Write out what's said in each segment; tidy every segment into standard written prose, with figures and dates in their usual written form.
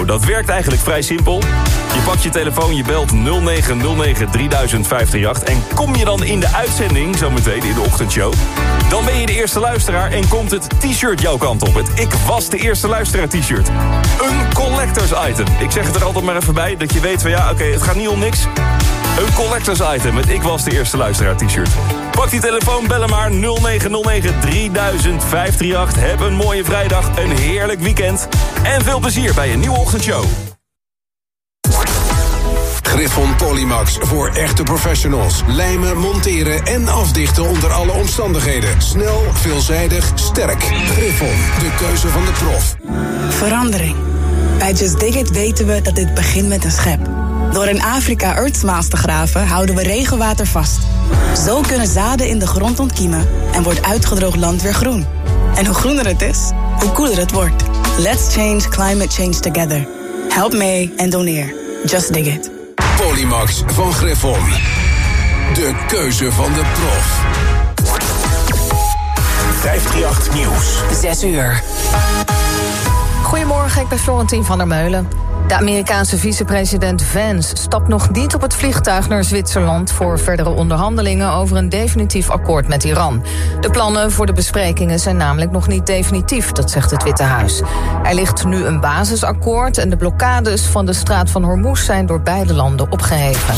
Nou, dat werkt eigenlijk vrij simpel. Je pakt je telefoon, je belt 0909 3000 538... en kom je dan in de uitzending, zometeen in de ochtendshow... dan ben je de eerste luisteraar en komt het t-shirt jouw kant op. Het Ik Was de Eerste Luisteraar t-shirt. Een collectors item. Ik zeg het er altijd maar even bij, dat je weet van ja, oké, het gaat niet om niks. Een collectors item, het Ik Was de Eerste Luisteraar t-shirt. Pak die telefoon, bellen maar 0909 3000 538. Heb een mooie vrijdag, een heerlijk weekend... en veel plezier bij een nieuwe ochtendshow. Griffon Polymax voor echte professionals. Lijmen, monteren en afdichten onder alle omstandigheden. Snel, veelzijdig, sterk. Griffon, de keuze van de prof. Verandering. Bij Just Dig It weten we dat dit begint met een schep. Door in Afrika Earthsmaals te graven houden we regenwater vast. Zo kunnen zaden in de grond ontkiemen en wordt uitgedroogd land weer groen. En hoe groener het is, hoe koeler het wordt. Let's change climate change together. Help mee en doneer. Just Dig It. Polymax van Griffon. De keuze van de prof. 538 Nieuws. 6 uur. Goedemorgen, ik ben Florentien van der Meulen. De Amerikaanse vicepresident Vance stapt nog niet op het vliegtuig naar Zwitserland... voor verdere onderhandelingen over een definitief akkoord met Iran. De plannen voor de besprekingen zijn namelijk nog niet definitief, dat zegt het Witte Huis. Er ligt nu een basisakkoord en de blokkades van de straat van Hormuz zijn door beide landen opgeheven.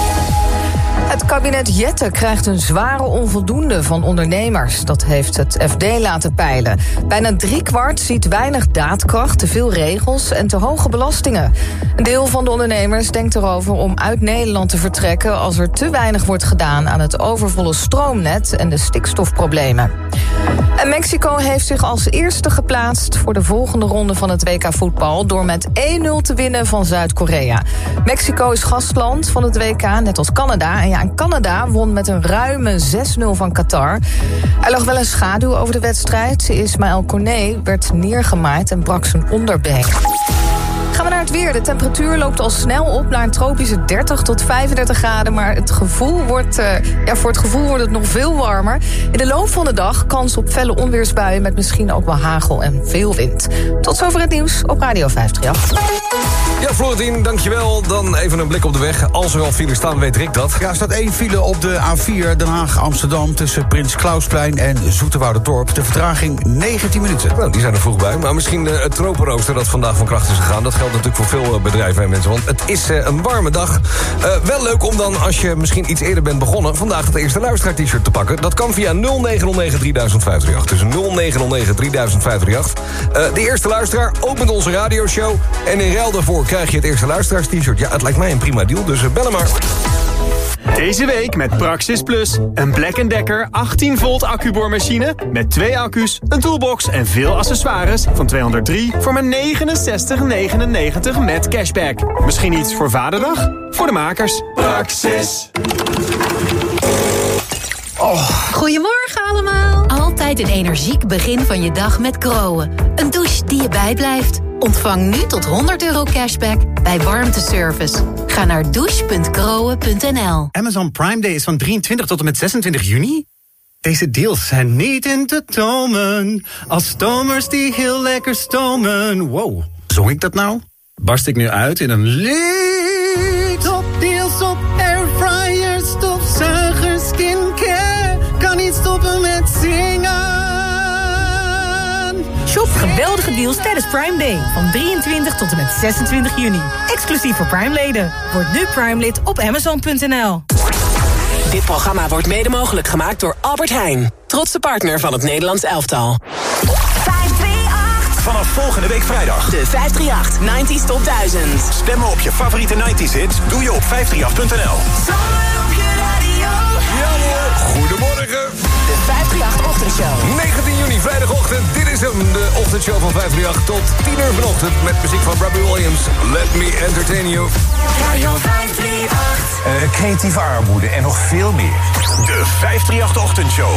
Het kabinet Jette krijgt een zware onvoldoende van ondernemers. Dat heeft het FD laten peilen. Bijna 3/4 ziet weinig daadkracht, te veel regels en te hoge belastingen. Een deel van de ondernemers denkt erover om uit Nederland te vertrekken... als er te weinig wordt gedaan aan het overvolle stroomnet en de stikstofproblemen. En Mexico heeft zich als eerste geplaatst voor de volgende ronde van het WK voetbal... door met 1-0 te winnen van Zuid-Korea. Mexico is gastland van het WK, net als Canada. En Canada won met een ruime 6-0 van Qatar. Er lag wel een schaduw over de wedstrijd. Ismaël Koné werd neergemaaid en brak zijn onderbeen. Gaan we naar het weer. De temperatuur loopt al snel op naar een tropische 30 tot 35 graden. Maar het gevoel wordt, voor het gevoel wordt het nog veel warmer. In de loop van de dag kans op felle onweersbuien... met misschien ook wel hagel en veel wind. Tot zover het nieuws op Radio 538. Ja, Florentien, dankjewel. Dan even een blik op de weg. Als er al files staan, weet Rick dat. Ja, er staat 1 file op de A4 Den Haag-Amsterdam... tussen Prins Klausplein en Zoeterwouderdorp. De vertraging 19 minuten. Nou, die zijn er vroeg bij. Maar misschien het tropenrooster dat vandaag van kracht is gegaan... dat geldt natuurlijk voor veel bedrijven en mensen. Want het is een warme dag. Wel leuk om dan, als je misschien iets eerder bent begonnen... vandaag het eerste luisteraar-t-shirt te pakken. Dat kan via 0909 3000 538. Dus 0909 3000 538. De eerste luisteraar opent onze radioshow... en in ruil daarvoor krijg je het eerste luisteraars-t-shirt. Ja, het lijkt mij een prima deal, dus bel hem maar. Deze week met Praxis Plus. Een Black & Decker 18 volt accuboormachine... met 2 accu's, een toolbox en veel accessoires... van 203 voor maar 69,99 met cashback. Misschien iets voor Vaderdag? Voor de makers. Praxis. Goedemorgen allemaal. Altijd een energiek begin van je dag met Groen. Een douche die je bijblijft. Ontvang nu tot €100 cashback bij warmteservice. Ga naar douche.groen.nl. Amazon Prime Day is van 23 tot en met 26 juni. Deze deals zijn niet in te tomen. Als stomers die heel lekker stomen. Wow, zong ik dat nou? Barst ik nu uit in een lied? Topdeals op airfryers, stofzuigers, skincare. Kan niet stoppen met zingen. Shop geweldige deals tijdens Prime Day. Van 23 tot en met 26 juni. Exclusief voor Prime-leden. Word nu Prime-lid op Amazon.nl. Dit programma wordt mede mogelijk gemaakt door Albert Heijn. Trotse partner van het Nederlands elftal. 538. Vanaf volgende week vrijdag. De 538 90s Top 1000. Stemmen op je favoriete 90s hits doe je op 538.nl. Goedemorgen. De 538 Ochtendshow. 19 juni, vrijdagochtend. Dit is hem, de ochtendshow van 538 tot 10 uur vanochtend. Met muziek van Robbie Williams. Let me entertain you. Radio 538. Creatieve armoede en nog veel meer. De 538 Ochtendshow.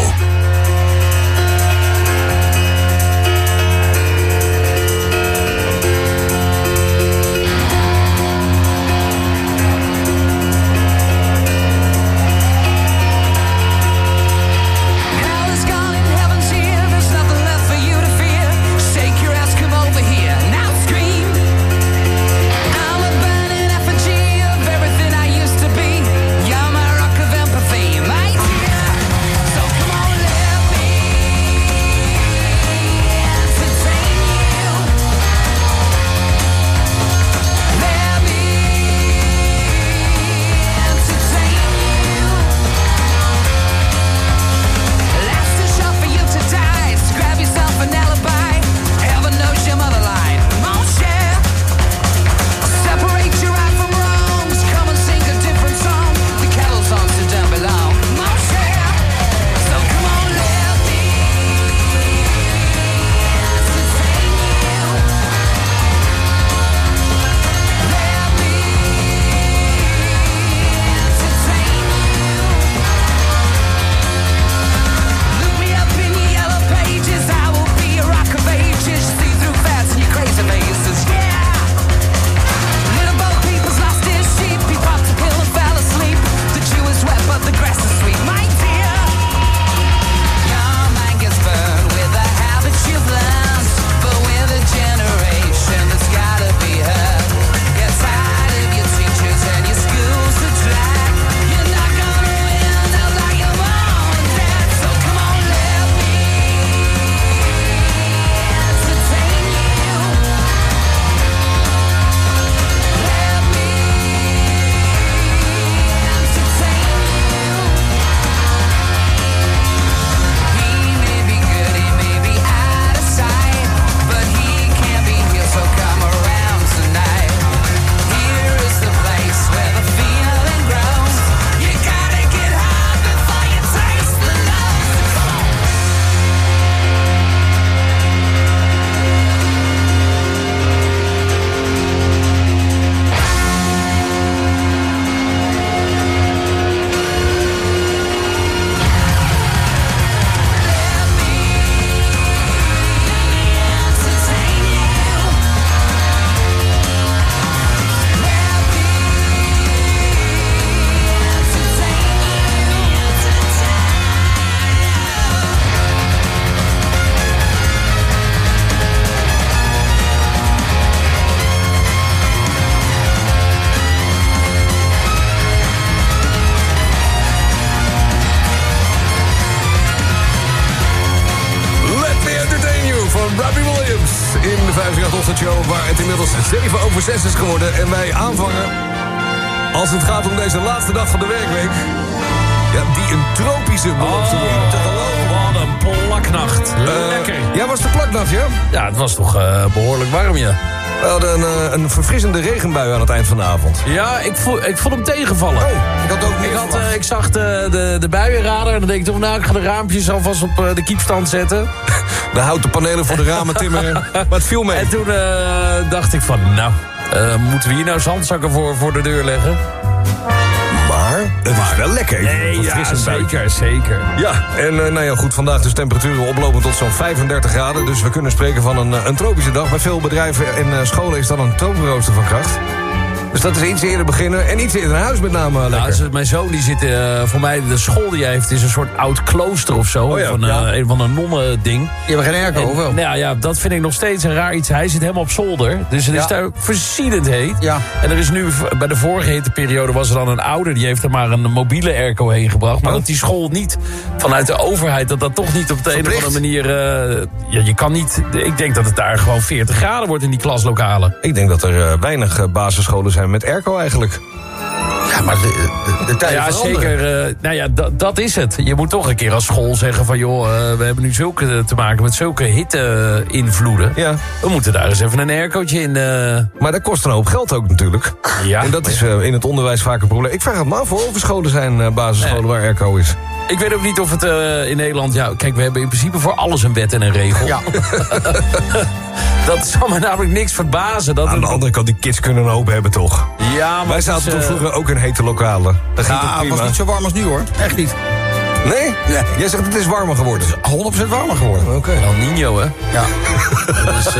ochtendshow... waar het inmiddels 7:07 is geworden. En wij aanvangen, als het gaat om deze laatste dag van de werkweek... ja, die een tropische belooft te worden. Te geloven. Wat een plaknacht. Lekker. Ja, was de plaknacht, ja? Ja, het was toch behoorlijk warm, ja. We hadden een verfrissende regenbui aan het eind van de avond. Ja, ik vond hem tegenvallen. Oh, ik had ook niet ik zag de buienradar en dan denk ik toch... nou, ik ga de raampjes alvast op de kiepstand zetten. De houten panelen voor de ramen timmeren. Maar het viel mee. En toen dacht ik van, nou, moeten we hier nou zandzakken voor de deur leggen? Maar het is wel lekker. Nee, ja, zeker. Ja, en nou ja, goed, vandaag dus temperaturen oplopen tot zo'n 35 graden. Dus we kunnen spreken van een tropische dag. Bij veel bedrijven en scholen is dan een tropenrooster van kracht. Dus dat is iets eerder beginnen en iets eerder naar huis met name lekker. Nou, mijn zoon die zit, voor mij, de school die hij heeft... is een soort oud klooster of zo. Oh ja, van een van een nonnen-ding. Je hebt geen airco, of wel? Nou ja, dat vind ik nog steeds een raar iets. Hij zit helemaal op zolder, dus het is daar ook verziedend heet. Ja. En er is nu, bij de vorige hitteperiode was er dan een ouder... die heeft er maar een mobiele airco heen gebracht. Maar dat die school niet, vanuit de overheid... dat toch niet op de een of andere manier... ja, je kan niet... Ik denk dat het daar gewoon 40 graden wordt in die klaslokalen. Ik denk dat er weinig basisscholen zijn met airco eigenlijk. Ja, maar de tijden veranderen. Zeker. Nou ja, dat is het. Je moet toch een keer als school zeggen van... joh, we hebben nu zulke te maken met zulke hitte-invloeden. Ja. We moeten daar eens even een aircootje in... Maar dat kost een hoop geld ook natuurlijk. Ja. En dat is in het onderwijs vaak een probleem. Ik vraag het maar af of er scholen zijn, basisscholen waar airco is. Ik weet ook niet of het in Nederland... Ja, kijk, we hebben in principe voor alles een wet en een regel. Ja. Dat zal me namelijk niks verbazen. Dat aan de andere kant, die kids kunnen een hoop hebben, toch? Ja, maar wij zaten toen vroeger ook in hete lokalen. Dat ging toch prima. Het was niet zo warm als nu, hoor. Echt niet. Nee? Ja. Jij zegt het is warmer geworden. Het is 100% warmer geworden. Oké. El Niño, hè? Ja. Dus,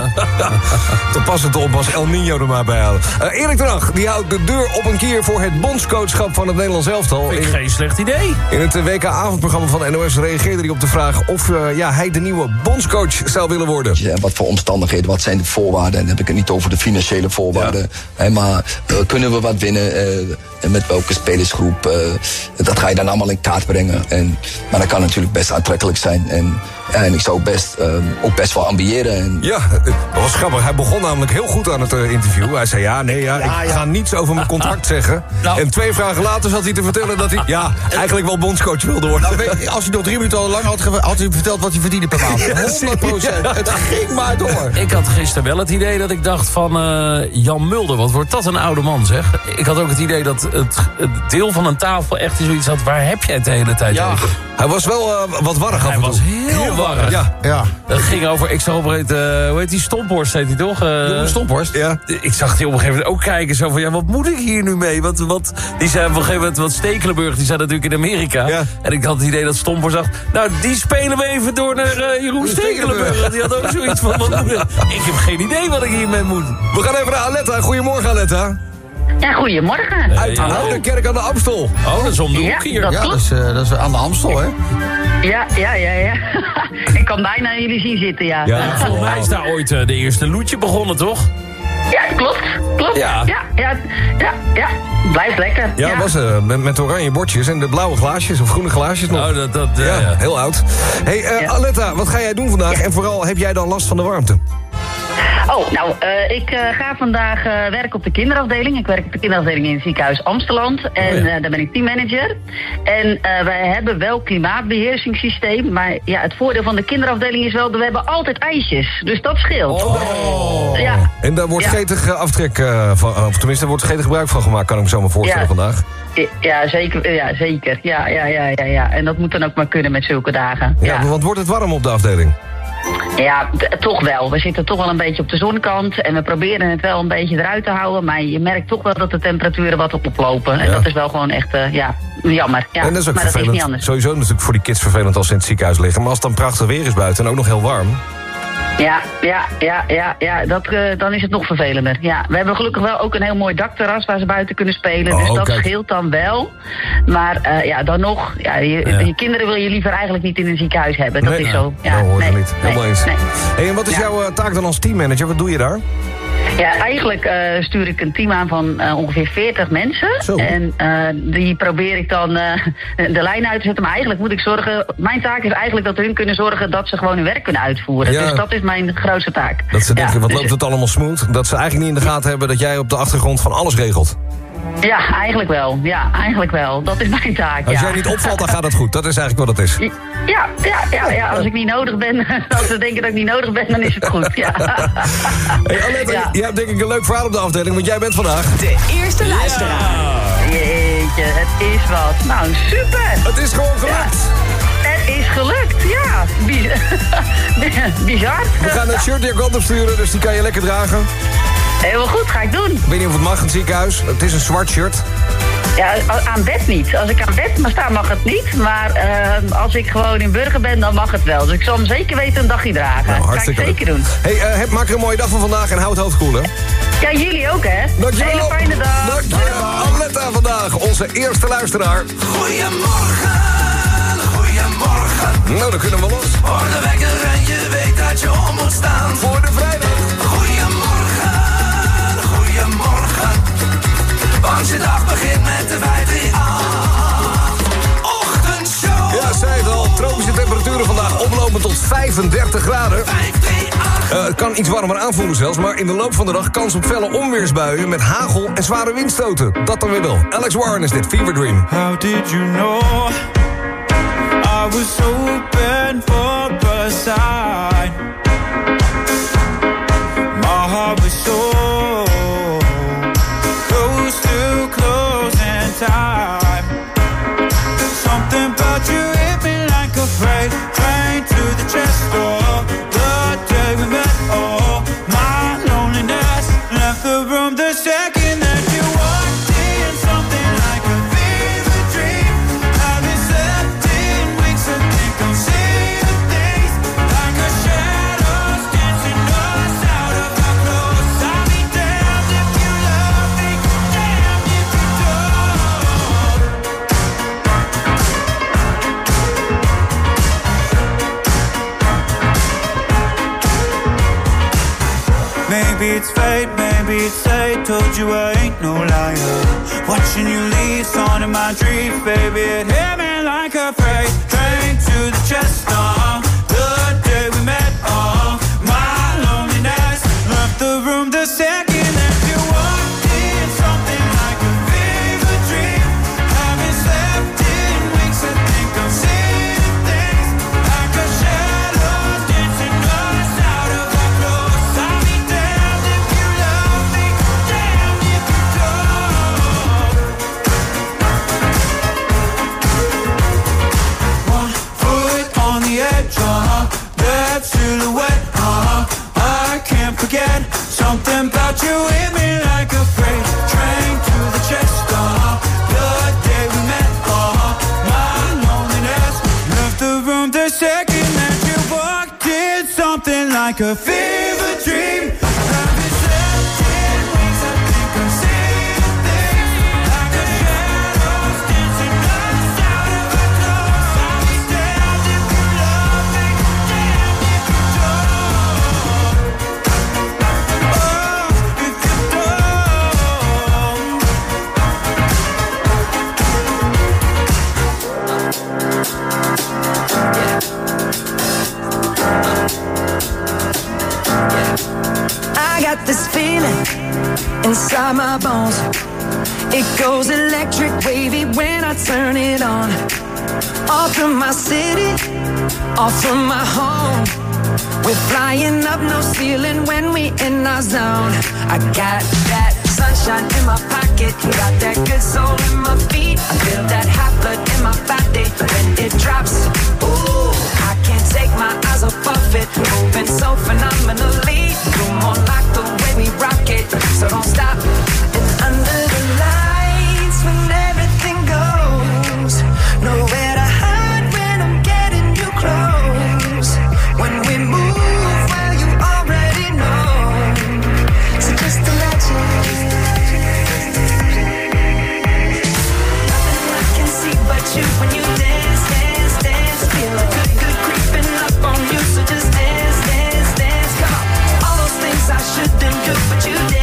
dan past het op als El Niño er maar bij halen. Erik ten Hag, die houdt de deur op een keer voor het bondscoachschap van het Nederlands elftal. Vind ik geen slecht idee. In het WK-avondprogramma van NOS reageerde hij op de vraag of hij de nieuwe bondscoach zou willen worden. Ja, wat voor omstandigheden, wat zijn de voorwaarden? En dan heb ik het niet over de financiële voorwaarden. Ja. Maar kunnen we wat winnen? En met welke spelersgroep? Dat ga je dan allemaal in kaart brengen. Maar dat kan natuurlijk best aantrekkelijk zijn. En ik zou ook best wel ambiëren. Ja, dat was grappig. Hij begon namelijk heel goed aan het interview. Hij zei ik ga niets over mijn contract zeggen. Nou. En 2 vragen later zat hij te vertellen dat hij eigenlijk wel bondscoach wilde worden. Nou, als hij nog 3 minuten al lang had hij verteld wat hij verdiende per maand. 100%. Het ging maar door. Ik had gisteren wel het idee dat ik dacht van Jan Mulder, wat wordt dat een oude man, zeg. Ik had ook het idee dat het deel van een tafel echt zoiets had. Waar heb jij het de hele tijd over? Hij was wel wat warrig af en toe. Hij was heel warrig. Ja. Dat ging over, ik zag op een gegeven moment, hoe heet die, Stomphorst heet hij toch? Stomphorst, ja. Ik zag die op een gegeven moment ook kijken, zo van, wat moet ik hier nu mee? Die zei op een gegeven moment, Stekelenburg, die zat natuurlijk in Amerika. Ja. En ik had het idee dat Stomphorst dacht, nou, die spelen we even door naar Jeroen Stekelenburg. Die had ook zoiets van, ik heb geen idee wat ik hiermee moet. We gaan even naar Aletta. Goedemorgen, Aletta. Ja, goedemorgen. Uit Ouderkerk aan de Amstel. Oh, dat is om de hoek hier. Dat is aan de Amstel, hè? Ja. Ik kan bijna jullie zien zitten, ja. Volgens mij is daar ooit de eerste loetje begonnen, toch? Ja, klopt. Ja. Blijft lekker. Ja, was met oranje bordjes en de blauwe glaasjes of groene glaasjes nog. Oh, heel oud. Hey, Aletta, wat ga jij doen vandaag? En vooral, heb jij dan last van de warmte? Oh, nou, ik ga vandaag werken op de kinderafdeling. Ik werk op de kinderafdeling in het ziekenhuis Amsteland. En daar ben ik teammanager. En wij hebben wel klimaatbeheersingssysteem. Maar ja, het voordeel van de kinderafdeling is wel dat we hebben altijd ijsjes. Dus dat scheelt. Oh. Ja. En daar wordt gretig aftrek van, of tenminste, daar wordt gretig gebruik van gemaakt, kan ik me zo maar voorstellen vandaag. Ja, zeker. Ja. En dat moet dan ook maar kunnen met zulke dagen. Ja, want wordt het warm op de afdeling? Ja, toch wel. We zitten toch wel een beetje op de zonkant. En we proberen het wel een beetje eruit te houden. Maar je merkt toch wel dat de temperaturen wat oplopen. En dat is wel gewoon echt, jammer. Ja, en dat is ook maar vervelend. Dat is niet anders. Sowieso natuurlijk voor die kids vervelend als ze in het ziekenhuis liggen. Maar als het dan prachtig weer is buiten en ook nog heel warm. Ja, dan is het nog vervelender. Ja, we hebben gelukkig wel ook een heel mooi dakterras waar ze buiten kunnen spelen. Dus dat scheelt dan wel. Maar dan nog, je kinderen wil je liever eigenlijk niet in een ziekenhuis hebben. Dat is zo. Ja, dat hoort er niet. Helemaal eens. Nee. Hey, en wat is jouw taak dan als teammanager? Wat doe je daar? Ja, eigenlijk stuur ik een team aan van ongeveer 40 mensen. Zo. En die probeer ik dan de lijn uit te zetten. Maar eigenlijk moet ik zorgen... Mijn taak is eigenlijk dat hun kunnen zorgen dat ze gewoon hun werk kunnen uitvoeren. Ja. Dus dat is mijn grootste taak. Dat ze denken, wat dus loopt het allemaal smooth? Dat ze eigenlijk niet in de gaten hebben dat jij op de achtergrond van alles regelt. Ja, eigenlijk wel. Ja, eigenlijk wel. Dat is mijn taak, Als jij niet opvalt, dan gaat het goed. Dat is eigenlijk wat het is. Ja. Als ik niet nodig ben, als ze denken dat ik niet nodig ben, dan is het goed. Ja. Hey, Aletta, jij hebt denk ik een leuk verhaal op de afdeling, want jij bent vandaag... De eerste luisteraar. Jeetje, het is wat. Nou, super. Het is gewoon gelukt. Ja. Het is gelukt, ja. Bizar. We gaan het shirt die ik op sturen, dus die kan je lekker dragen. Helemaal goed, ga ik doen. Ik weet niet of het mag in het ziekenhuis. Het is een zwart shirt. Ja, aan bed niet. Als ik aan bed maar sta, mag het niet. Maar als ik gewoon in Burger ben, dan mag het wel. Dus ik zal hem zeker weten een dagje dragen. Nou, dat ga ik zeker doen. Hey, maak er een mooie dag van vandaag en hou het hoofd koel, hè? Ja, jullie ook, hè? Dankjewel. Hele fijne dag. Dankjewel. Aletta vandaag, onze eerste luisteraar. Goedemorgen. Nou, dan kunnen we los. Hoor de wekker en je weet dat je op moet staan. Voor de vrijdag. Goedemorgen. Want je dag begint met de 538 ochtendshow. Ja, zei het al. Tropische temperaturen vandaag oplopen tot 35 graden. 538. Het kan iets warmer aanvoelen zelfs, maar in de loop van de dag kans op felle onweersbuien met hagel en zware windstoten. Dat dan weer wel. Alex Warren is dit, Fever Dream. How did you know I was open for a sign? My heart was so close to closing time. Something about you hit me like a freight train to the chest door. The day we met, oh, my loneliness left the room the second that you walked in. Something like a fever dream. Haven't slept in weeks, I think I'm seeing things like a shadows dancing us out of our clothes. I'll be damned if you love me, damned if you don't. Maybe it's fate, maybe it's fate. Told you I ain't no liar. Watching you leave, on in my dreams, baby. It hit me like a freight train to the chest. The day we met, my loneliness left the room the second that you walked in. Something like a fever dream. Haven't slept in weeks, I think I'm seeing things like a shadow dancing us out of our clothes. I'll be damned if you love me, damned if you don't. One foot on the edge, that silhouette, I can't forget. Something about you hit me like a freight train to the chest. The day we met, my loneliness left the room the second that you walked in. Something like a fever dream. Haven't slept in weeks, I think I'm seeing things like a shadows dancing us out of our clothes. I'll be damned if you love me, damned if you don't. Oh, if you I got this feeling inside my bones. It goes electric wavy when I turn it on. Off from my city, off from my home. We're flying up, no ceiling when we in our zone. I got that sunshine in my pocket, got that good soul in my feet. I feel that hot blood in my body when it drops. Ooh, I can't take my eyes off of it, moving so phenomenally. You're more like the way we rock it, so don't stop. And under the lights, when everything goes, nowhere to hide when I'm getting you close. When we move, well, you already know. So just imagine. Nothing I can see but you when you dance, dance, dance. Feel a good, good creeping up on you. So just dance, dance, dance. Come on. All those things I shouldn't do, but you dance.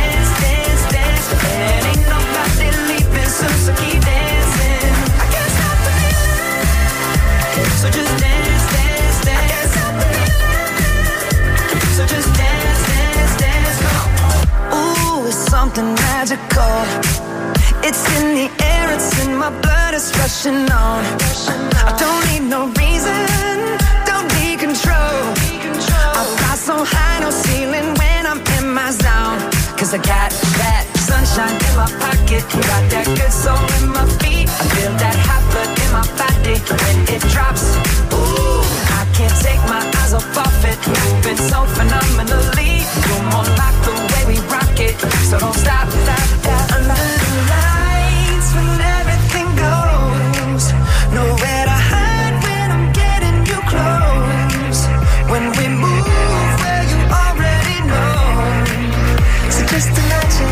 something magical. It's in the air, it's in my blood, it's rushing on. I don't need no reason, don't need control. I fly so high, no ceiling when I'm in my zone. Cause I got that sunshine in my pocket, got that good soul in my feet. I feel that hot blood in my body when it drops. Ooh, I can't take my eyes off of it, moving so phenomenally. You're more like the way we rock it, so don't stop, stop, stop. Under the lights when everything goes, nowhere to hide when I'm getting you close. When we move where you already know, so just imagine.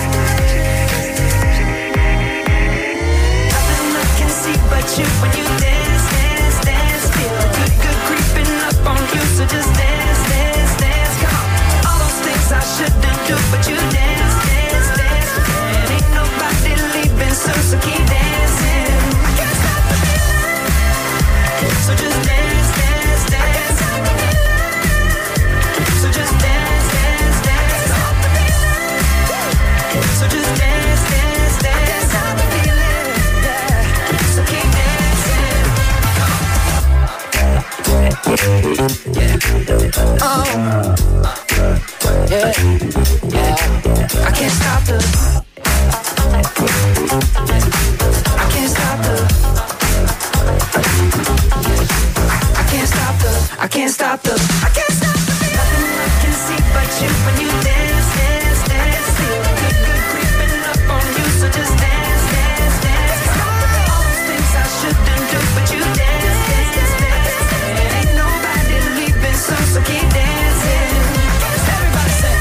Nothing I can see but you when you dance, dance, dance. Feel good, good creeping up on you, so just dance, dance, dance. Come on, all those things I shouldn't do, but you dance, dance, dance. And ain't nobody leaving soon, so keep dancing. I can't stop the feeling, so just dance, dance, dance. So just dance, dance, dance. So just dance, dance, dance. Stop the feeling, yeah. So keep dancing. Oh, yeah, yeah. I can't stop the. I can't stop the. I can't stop the. I can't stop the. I can't stop the. Nothing I can see but you when you dance, dance, dance. Feel good, good creeping up on you, so just dance, dance, dance. All those things I shouldn't do, but you dance, dance, dance. And ain't nobody leaving soon, so keep dancing. Everybody say.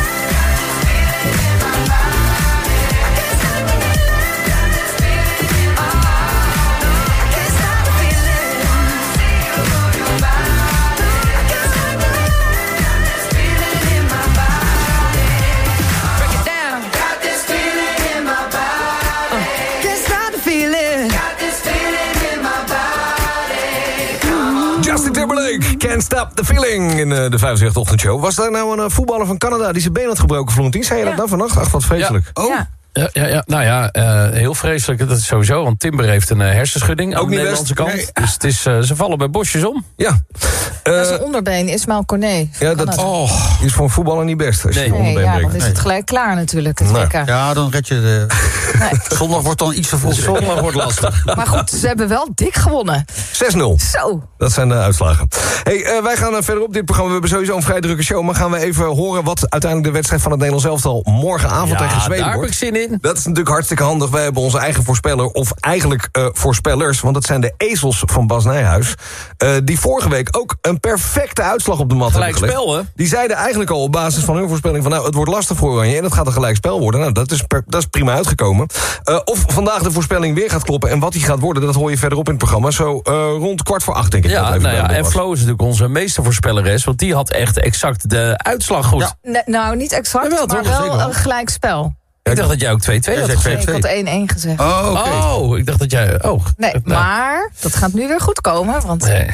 Justin Timberlake, Can't Stop the Feeling in de 538-ochtendshow. Was daar nou een voetballer van Canada die zijn been had gebroken, Florentien? Zei je dat nou vannacht? Ach, wat vreselijk. Ja. Oh. Ja. Ja. Nou ja, heel vreselijk. Dat is sowieso, want Timber heeft een hersenschudding aan de Nederlandse kant. Nee. Dus het is, ze vallen bij bosjes om. Ja. Zijn onderbeen, Ismael Corné. Ja, dat is voor een voetballer niet best. Als je onderbeen breekt. Dan is het gelijk klaar natuurlijk, het WK. Ja, dan red je de... Zondag wordt dan iets te vroeg. Zondag wordt lastig. Maar goed, ze hebben wel dik gewonnen. 6-0. Zo. Dat zijn de uitslagen. Hey, wij gaan verder op dit programma. We hebben sowieso een vrij drukke show. Maar gaan we even horen wat uiteindelijk de wedstrijd van het Nederlands elftal morgenavond tegen Zweden daar wordt. heb ik zin in. Dat is natuurlijk hartstikke handig. Wij hebben onze eigen voorspeller, of eigenlijk voorspellers, want dat zijn de ezels van Bas Nijhuis, die vorige week ook een perfecte uitslag op de mat hebben gelegd. Gelijkspel, hè? Die zeiden eigenlijk al op basis van hun voorspelling van nou, het wordt lastig voor Oranje en het gaat een gelijkspel worden. Nou, dat is prima uitgekomen. Of vandaag de voorspelling weer gaat kloppen en wat die gaat worden, dat hoor je verderop in het programma. Zo rond 7:15, denk ik. Ja, en Flo is natuurlijk onze meestervoorspeller, want die had echt exact de uitslag goed. Ja. Nee, nou, niet exact, maar wel een gelijkspel. Ik dacht dat jij ook 2-2 had gezegd. Ik had 1-1 gezegd. Oh, ik dacht dat jij... Nee, maar dat gaat nu weer goed komen, want... Nee.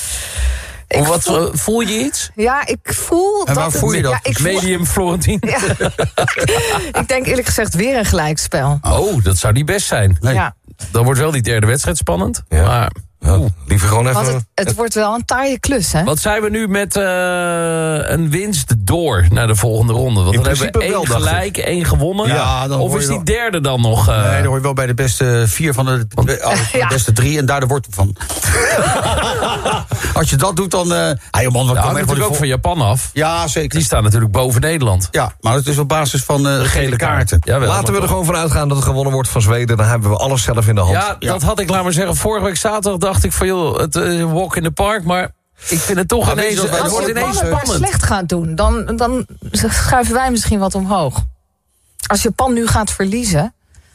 Voel je iets? Ja, ik voel... En waar voel je dat? Medium Florentien. Ja. Ik denk eerlijk gezegd weer een gelijkspel. Oh, dat zou niet best zijn. Nee. Ja. Dan wordt wel die derde wedstrijd spannend. Ja. Maar... liever gewoon even... Want het wordt wel een taaie klus, hè? Wat zijn we nu met een winst door naar de volgende ronde? Want dan hebben we 1 gelijk, 1 gewonnen. Ja, dan of is die derde dan nog... Nee, dan hoor je wel bij de beste 4 van de beste 3 en daar de wortel van. Als je dat doet, dan... man, wat hangt natuurlijk ook van Japan af. Ja, zeker. Die staan natuurlijk boven Nederland. Ja, maar het is op basis van de gele kaarten. Jawel, laten we er gewoon van uitgaan dat het gewonnen wordt van Zweden. Dan hebben we alles zelf in de hand. Ja, dat had ik, laat maar zeggen, vorige week zaterdag dacht ik van joh, het walk in the park, maar ik vind het toch ineens... Het wordt ineens spannend. Slecht gaat doen, dan schuiven wij misschien wat omhoog. Als Japan nu gaat verliezen...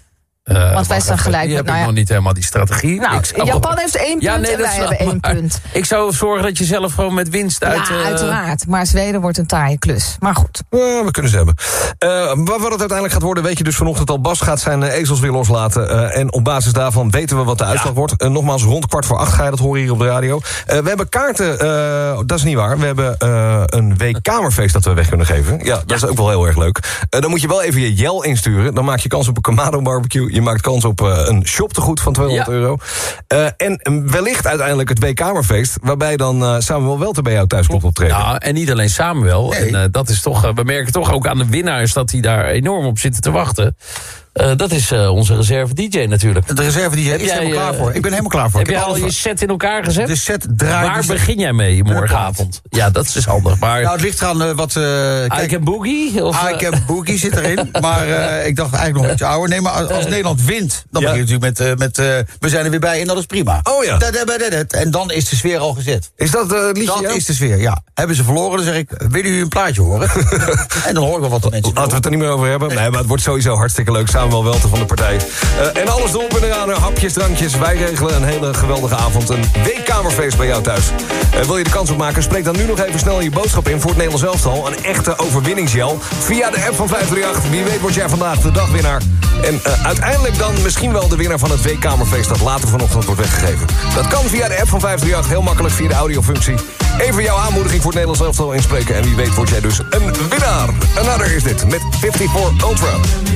Want wij staan gelijk die met... heb ik nog niet helemaal die strategie. Nou, Japan heeft 1 punt en wij hebben 1 punt. Ik zou zorgen dat je zelf gewoon met winst uit... Ja, uiteraard. Maar Zweden wordt een taaie klus. Maar goed. We kunnen ze hebben. Wat het uiteindelijk gaat worden, weet je dus vanochtend al. Bas gaat zijn ezels weer loslaten. En op basis daarvan weten we wat de uitslag wordt. Nogmaals, rond 7:15 ga je dat horen hier op de radio. We hebben kaarten, dat is niet waar. We hebben een weekkamerfeest dat we weg kunnen geven. Ja, dat is ook wel heel erg leuk. Dan moet je wel even je Jel insturen. Dan maak je kans op een Kamado barbecue. Je maakt kans op een shoptegoed van €200. En wellicht uiteindelijk het weekkamerfeest. Waarbij dan Samuel Welter bij jou thuis komt optreden. Ja, en niet alleen Samuel. Nee. En dat is toch, we merken toch ook aan de winnaars dat die daar enorm op zitten te wachten. Dat is onze reserve-dj natuurlijk. De reserve-dj is helemaal klaar voor. Ik ben helemaal klaar voor. Heb je al je set in elkaar gezet? De set draait. Waar begin jij mee morgenavond? Ja, dat is handig. Maar... Nou, het ligt eraan wat... I Can Boogie? Of, I Can Boogie zit erin. Maar ik dacht eigenlijk nog iets ouder. Nee, maar als Nederland wint, dan begin je natuurlijk met we zijn er weer bij en dat is prima. Oh ja. En dan is de sfeer al gezet. Is dat het liedje? Dat is de sfeer, ja. Hebben ze verloren, dan zeg ik, willen jullie een plaatje horen? En dan hoor ik wel wat de mensen Laten we het er niet meer over hebben. Nee, maar het wordt sowieso hartstikke leuk. Samuel Welter van de partij. En alles erop en eraan. Hapjes, drankjes. Wij regelen een hele geweldige avond. Een weekkamerfeest bij jou thuis. Wil je de kans op maken? Spreek dan nu nog even snel je boodschap in voor het Nederlands elftal. Een echte overwinningsjel. Via de app van 538. Wie weet word jij vandaag de dagwinnaar. En uiteindelijk dan misschien wel de winnaar van het weekkamerfeest dat later vanochtend wordt weggegeven. Dat kan via de app van 538. Heel makkelijk via de audiofunctie. Even jouw aanmoediging voor het Nederlands elftal inspreken. En wie weet word jij dus een winnaar. Another is dit met 54 Ultra.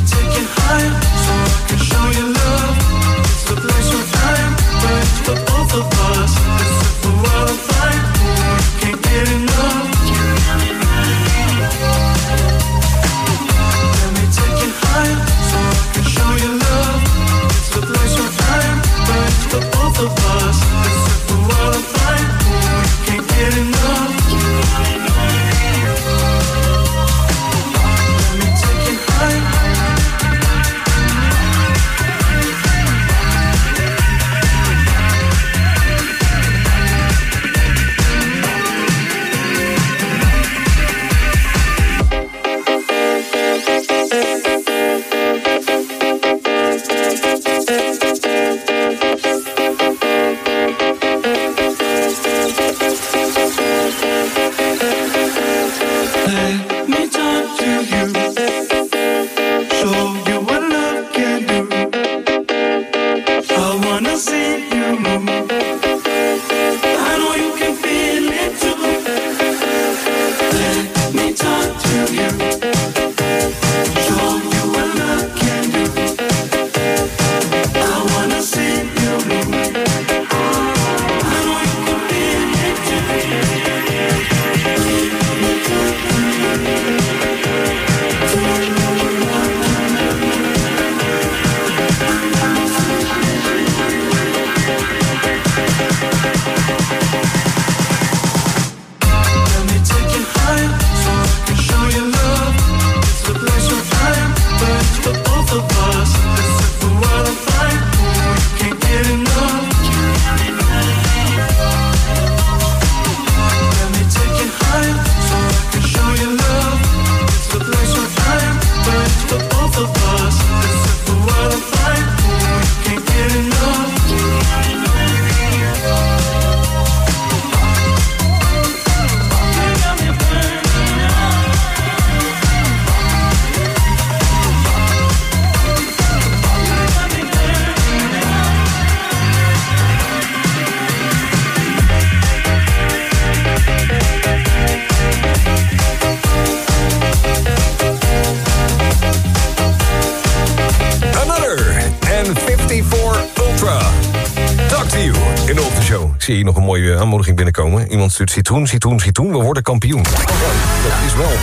Can show you love. It's the place of time, but for both of us, it's a world of fight. Can't get enough. Let me take you higher, so I can show you love. It's the place of time, but for both of us, it's a world of fight. Can't get enough. Let me take you higher. Ik zie hier nog een mooie aanmoediging binnenkomen. Iemand stuurt citroen, citroen, citroen. We worden kampioen. Dat is wel...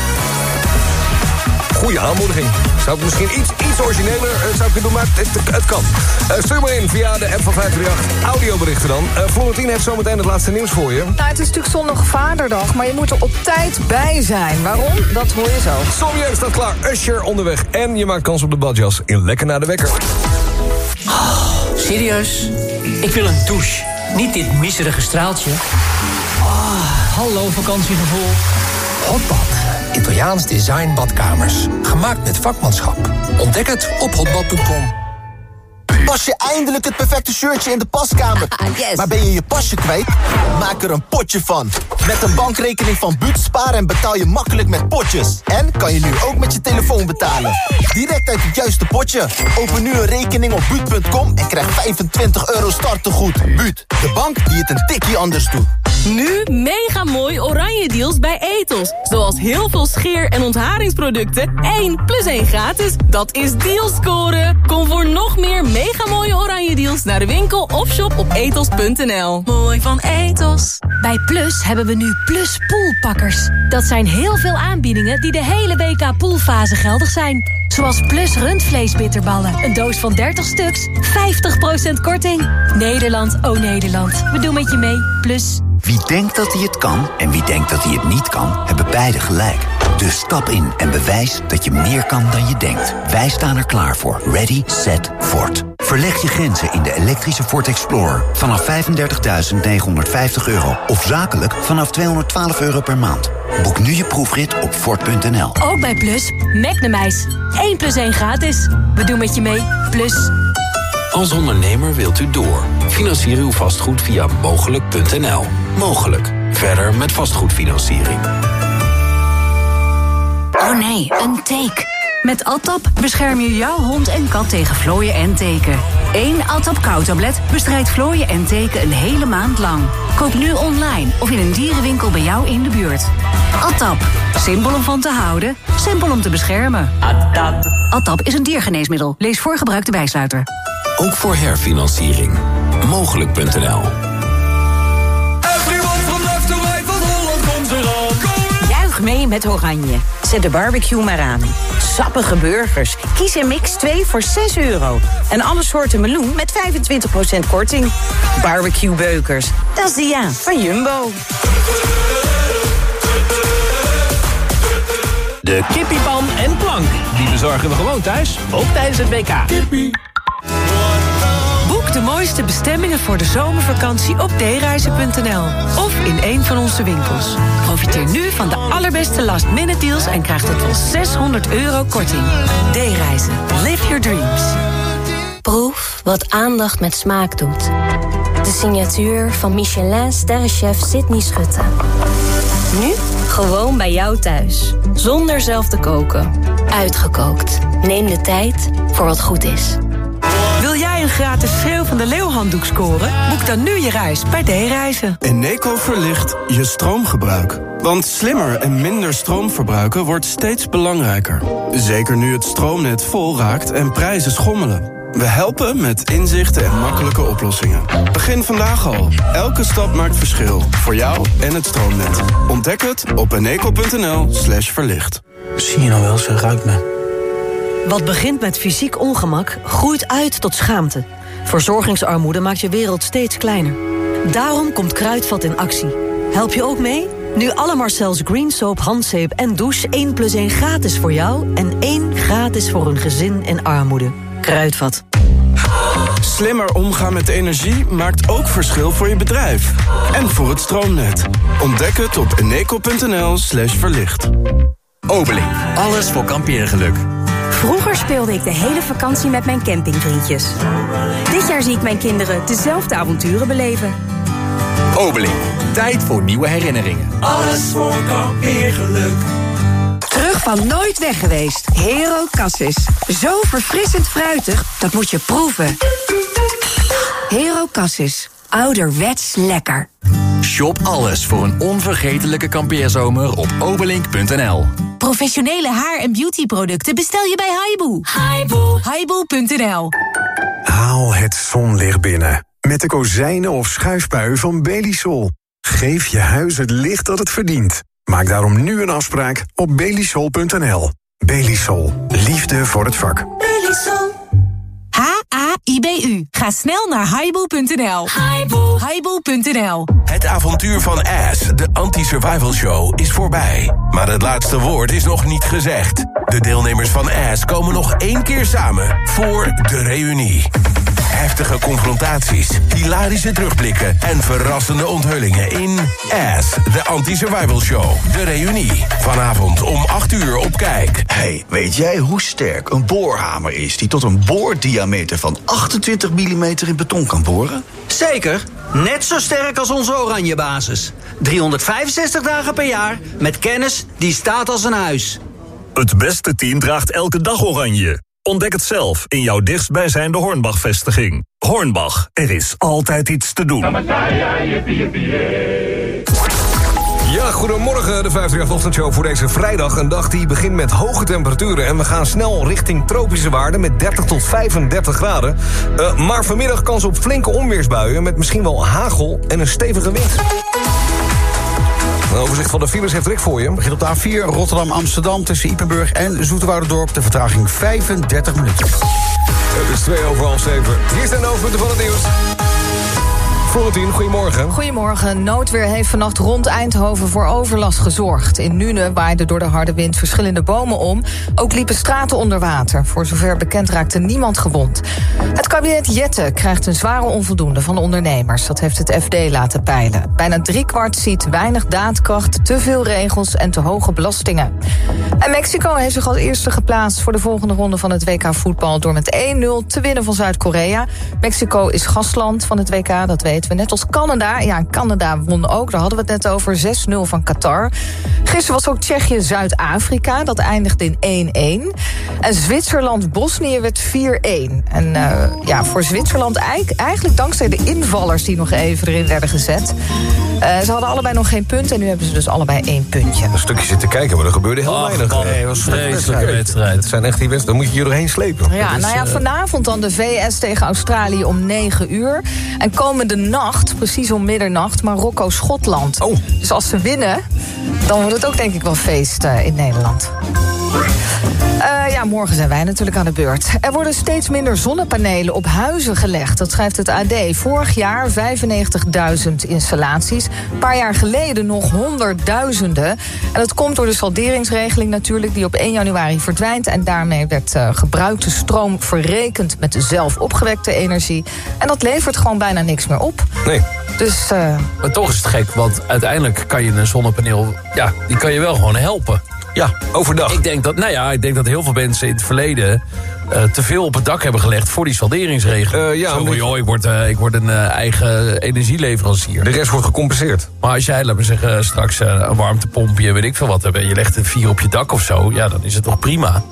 goede aanmoediging. Zou ik misschien iets origineler zou kunnen doen, maar het kan. Stuur maar in via de app van 538. Audioberichten dan. Florentine heeft zometeen het laatste nieuws voor je. Nou, het is natuurlijk zondag Vaderdag, maar je moet er op tijd bij zijn. Waarom? Dat hoor je zo. Sommieu staat klaar, Usher onderweg. En je maakt kans op de badjas in Lekker naar de Wekker. Oh, serieus? Ik wil een douche. Niet dit miserige straaltje. Oh, hallo vakantiegevoel. Hotbad. Italiaans design badkamers. Gemaakt met vakmanschap. Ontdek het op hotbad.com. Was je eindelijk het perfecte shirtje in de paskamer? Yes. Maar ben je je pasje kwijt? Maak er een potje van. Met een bankrekening van Buut spaar en betaal je makkelijk met potjes. En kan je nu ook met je telefoon betalen. Direct uit het juiste potje. Open nu een rekening op Buut.com en krijg €25 startegoed. Buut, de bank die het een tikkie anders doet. Nu mega mooi oranje deals bij Ethos. Zoals heel veel scheer- en ontharingsproducten. 1 + 1 gratis. Dat is deals scoren. Kom voor nog meer mega mooie oranje deals naar de winkel of shop op ethos.nl. Mooi van Ethos. Bij Plus hebben we nu Plus Poolpakkers. Dat zijn heel veel aanbiedingen die de hele WK poolfase geldig zijn. Zoals Plus rundvleesbitterballen. Een doos van 30 stuks. 50% korting. Nederland, oh Nederland. We doen met je mee. Plus. Wie denkt dat hij het kan en wie denkt dat hij het niet kan, hebben beide gelijk. Dus stap in en bewijs dat je meer kan dan je denkt. Wij staan er klaar voor. Ready, set, Ford. Verleg je grenzen in de elektrische Ford Explorer vanaf €35.950 of zakelijk vanaf €212 per maand. Boek nu je proefrit op Ford.nl. Ook bij Plus, Magnemijs. 1 + 1 gratis. We doen met je mee. Plus. Als ondernemer wilt u door. Financier uw vastgoed via mogelijk.nl. Mogelijk. Verder met vastgoedfinanciering. Oh nee, een teek. Met Atap bescherm je jouw hond en kat tegen vlooien en teken. 1 Atap Kou-tablet bestrijdt vlooien en teken een hele maand lang. Koop nu online of in een dierenwinkel bij jou in de buurt. Atap. Simpel om van te houden, simpel om te beschermen. Atap is een diergeneesmiddel. Lees voor gebruik de bijsluiter. Ook voor herfinanciering. Mogelijk.nl. Juich mee met Oranje. Zet de barbecue maar aan. Sappige burgers. Kies een mix 2 voor €6. En alle soorten meloen met 25% korting. Barbecue beukers. Dat is de van Jumbo. De kippiepan en plank. Die bezorgen we gewoon thuis, ook tijdens het WK. Boek de mooiste bestemmingen voor de zomervakantie op dereizen.nl of in een van onze winkels. Profiteer nu van de allerbeste last-minute deals en krijg tot wel €600 korting. D-reizen. Live your dreams. Proef wat aandacht met smaak doet. De signatuur van Michelin-sterrenchef Sydney Schutte. Nu gewoon bij jou thuis. Zonder zelf te koken. Uitgekookt. Neem de tijd voor wat goed is. Wil jij een gratis Schreeuw van de Leeuwhanddoek scoren? Boek dan nu je reis bij D-reizen. Eneco verlicht je stroomgebruik. Want slimmer en minder stroom verbruiken wordt steeds belangrijker. Zeker nu het stroomnet vol raakt en prijzen schommelen. We helpen met inzichten en makkelijke oplossingen. Begin vandaag al. Elke stap maakt verschil. Voor jou en het stroomnet. Ontdek het op eneco.nl/verlicht. Zie je nou wel, ze ruikt me. Wat begint met fysiek ongemak, groeit uit tot schaamte. Verzorgingsarmoede maakt je wereld steeds kleiner. Daarom komt Kruidvat in actie. Help je ook mee? Nu alle Marcel's Green Soap, handzeep en douche 1 + 1 gratis voor jou... en 1 gratis voor een gezin in armoede. Kruidvat. Slimmer omgaan met energie maakt ook verschil voor je bedrijf. En voor het stroomnet. Ontdek het op eneco.nl/verlicht. Obeling. Alles voor kampeergeluk. Vroeger speelde ik de hele vakantie met mijn campingvriendjes. Dit jaar zie ik mijn kinderen dezelfde avonturen beleven. Obeling. Tijd voor nieuwe herinneringen. Alles voor kampeergeluk. Terug van nooit weg geweest. Hero Cassis. Zo verfrissend fruitig, dat moet je proeven. Hero Cassis. Ouderwets lekker. Shop alles voor een onvergetelijke kampeerzomer op obelink.nl. Professionele haar- en beautyproducten bestel je bij Haibu. Haibu.nl. Haal het zonlicht binnen. Met de kozijnen of schuifpui van Belisol. Geef je huis het licht dat het verdient. Maak daarom nu een afspraak op belisol.nl. Belisol. Liefde voor het vak. Belisol. H-A-I-B-U. Ga snel naar haibu.nl. Haibu.nl. Het avontuur van Ass, de anti-survival show, is voorbij. Maar het laatste woord is nog niet gezegd. De deelnemers van Ass komen nog 1 keer samen voor de reunie. heftige confrontaties, hilarische terugblikken en verrassende onthullingen in Ass, de Anti-Survival Show. De reunie. Vanavond om 8 uur op Kijk. Hey, weet jij hoe sterk een boorhamer is die tot een boordiameter van 28 mm in beton kan boren? Zeker. Net zo sterk als onze oranje basis. 365 dagen per jaar met kennis die staat als een huis. Het beste team draagt elke dag oranje. Ontdek het zelf in jouw dichtstbijzijnde Hornbach-vestiging. Hornbach, er is altijd iets te doen. Ja, goedemorgen, de 538-ochtendshow voor deze vrijdag. Een dag die begint met hoge temperaturen. En we gaan snel richting tropische waarden met 30 tot 35 graden. Maar vanmiddag kans op flinke onweersbuien met misschien wel hagel en een stevige wind. Een overzicht van de files heeft Rick voor je. We beginnen op de A4 Rotterdam-Amsterdam tussen Ypenburg en Zoeterwouderdorp. De vertraging 35 minuten. Het is 6:02. Hier zijn de hoofdpunten van het nieuws. Florentien, goedemorgen. Goedemorgen. Noodweer heeft vannacht rond Eindhoven voor overlast gezorgd. In Nuenen waaiden door de harde wind verschillende bomen om. Ook liepen straten onder water. Voor zover bekend raakte niemand gewond. Het kabinet Jette krijgt een zware onvoldoende van ondernemers. Dat heeft het FD laten peilen. Bijna 3/4 ziet weinig daadkracht, te veel regels en te hoge belastingen. En Mexico heeft zich als eerste geplaatst voor de volgende ronde van het WK voetbal door met 1-0 te winnen van Zuid-Korea. Mexico is gastland van het WK, dat weten we. Net als Canada. Ja, Canada won ook. Daar hadden we het net over. 6-0 van Qatar. Gisteren was ook Tsjechië-Zuid-Afrika. Dat eindigde in 1-1. En Zwitserland-Bosnië werd 4-1. En voor Zwitserland eigenlijk dankzij de invallers die nog even erin werden gezet. Ze hadden allebei nog geen punt. En nu hebben ze dus allebei 1 puntje. Een stukje zitten kijken, maar er gebeurde heel weinig. Nee, het was een vreselijke wedstrijd. Het zijn echt die wedstrijden. Dan moet je je doorheen slepen. Ja, vanavond dan de VS tegen Australië om 9 uur. En komende nacht, precies om middernacht, Marokko-Schotland. Oh. Dus als ze winnen, dan wordt het ook denk ik wel feest in Nederland. Morgen zijn wij natuurlijk aan de beurt. Er worden steeds minder zonnepanelen op huizen gelegd. Dat schrijft het AD. Vorig jaar 95.000 installaties. Een paar jaar geleden nog honderdduizenden. En dat komt door de salderingsregeling natuurlijk, die op 1 januari verdwijnt. En daarmee werd gebruikte stroom verrekend met de zelf opgewekte energie. En dat levert gewoon bijna niks meer op. Nee. Dus, Maar toch is het gek, want uiteindelijk kan je een zonnepaneel, die kan je wel gewoon helpen. Ja, overdag. Ik denk dat heel veel mensen in het verleden te veel op het dak hebben gelegd voor die salderingsregel. Ik word een eigen energieleverancier. De rest wordt gecompenseerd. Maar als jij, laat maar zeggen, straks een warmtepompje, weet ik veel wat, je legt er 4 op je dak of zo, ja, dan is het toch prima.